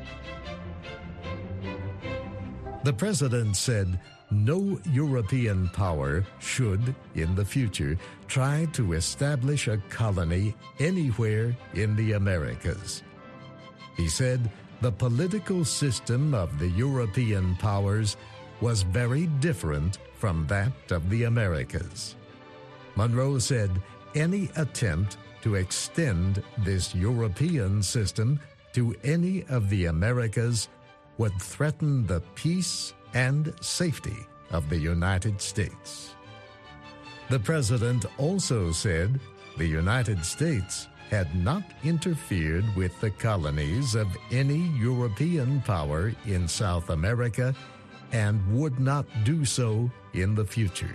[SPEAKER 3] The president said no European power should, in the future, try to establish a colony anywhere in the Americas. He said the political system of the European powers was very different from that of the Americas. Monroe said any attempt to extend this European system to any of the Americas would threaten the peace and safety of the United States. The president also said the United States had not interfered with the colonies of any European power in South America and would not do so in the future.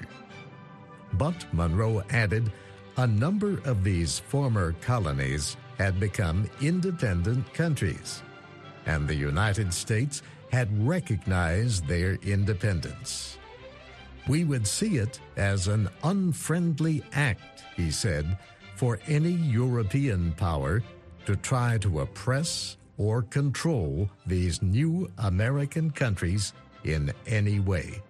[SPEAKER 3] But Monroe added, a number of these former colonies had become independent countries, and the United States had recognized their independence. We would see it as an unfriendly act, he said, for any European power to try to oppress or control these new American countries in any way.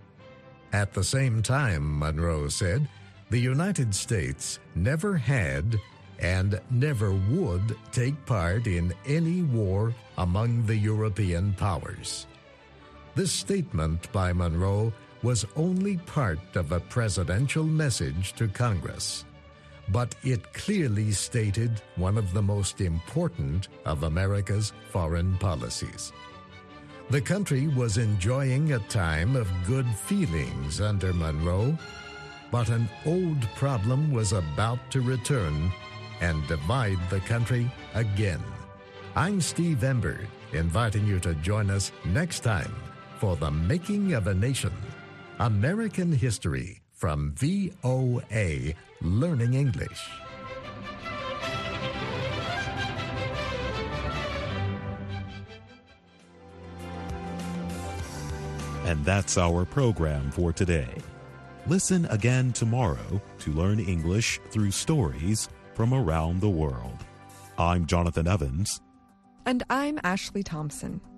[SPEAKER 3] At the same time, Monroe said, the United States never had and never would take part in any war among the European powers. This statement by Monroe was only part of a presidential message to Congress, but it clearly stated one of the most important of America's foreign policies. The country was enjoying a time of good feelings under Monroe, but an old problem was about to return and divide the country again. I'm Steve Ember, inviting you to join us next time for The Making of a Nation, American History from VOA Learning English.
[SPEAKER 21] And that's our program for today. Listen again tomorrow to learn English through stories from around the world. I'm Jonathan Evans.
[SPEAKER 22] And I'm Ashley Thompson.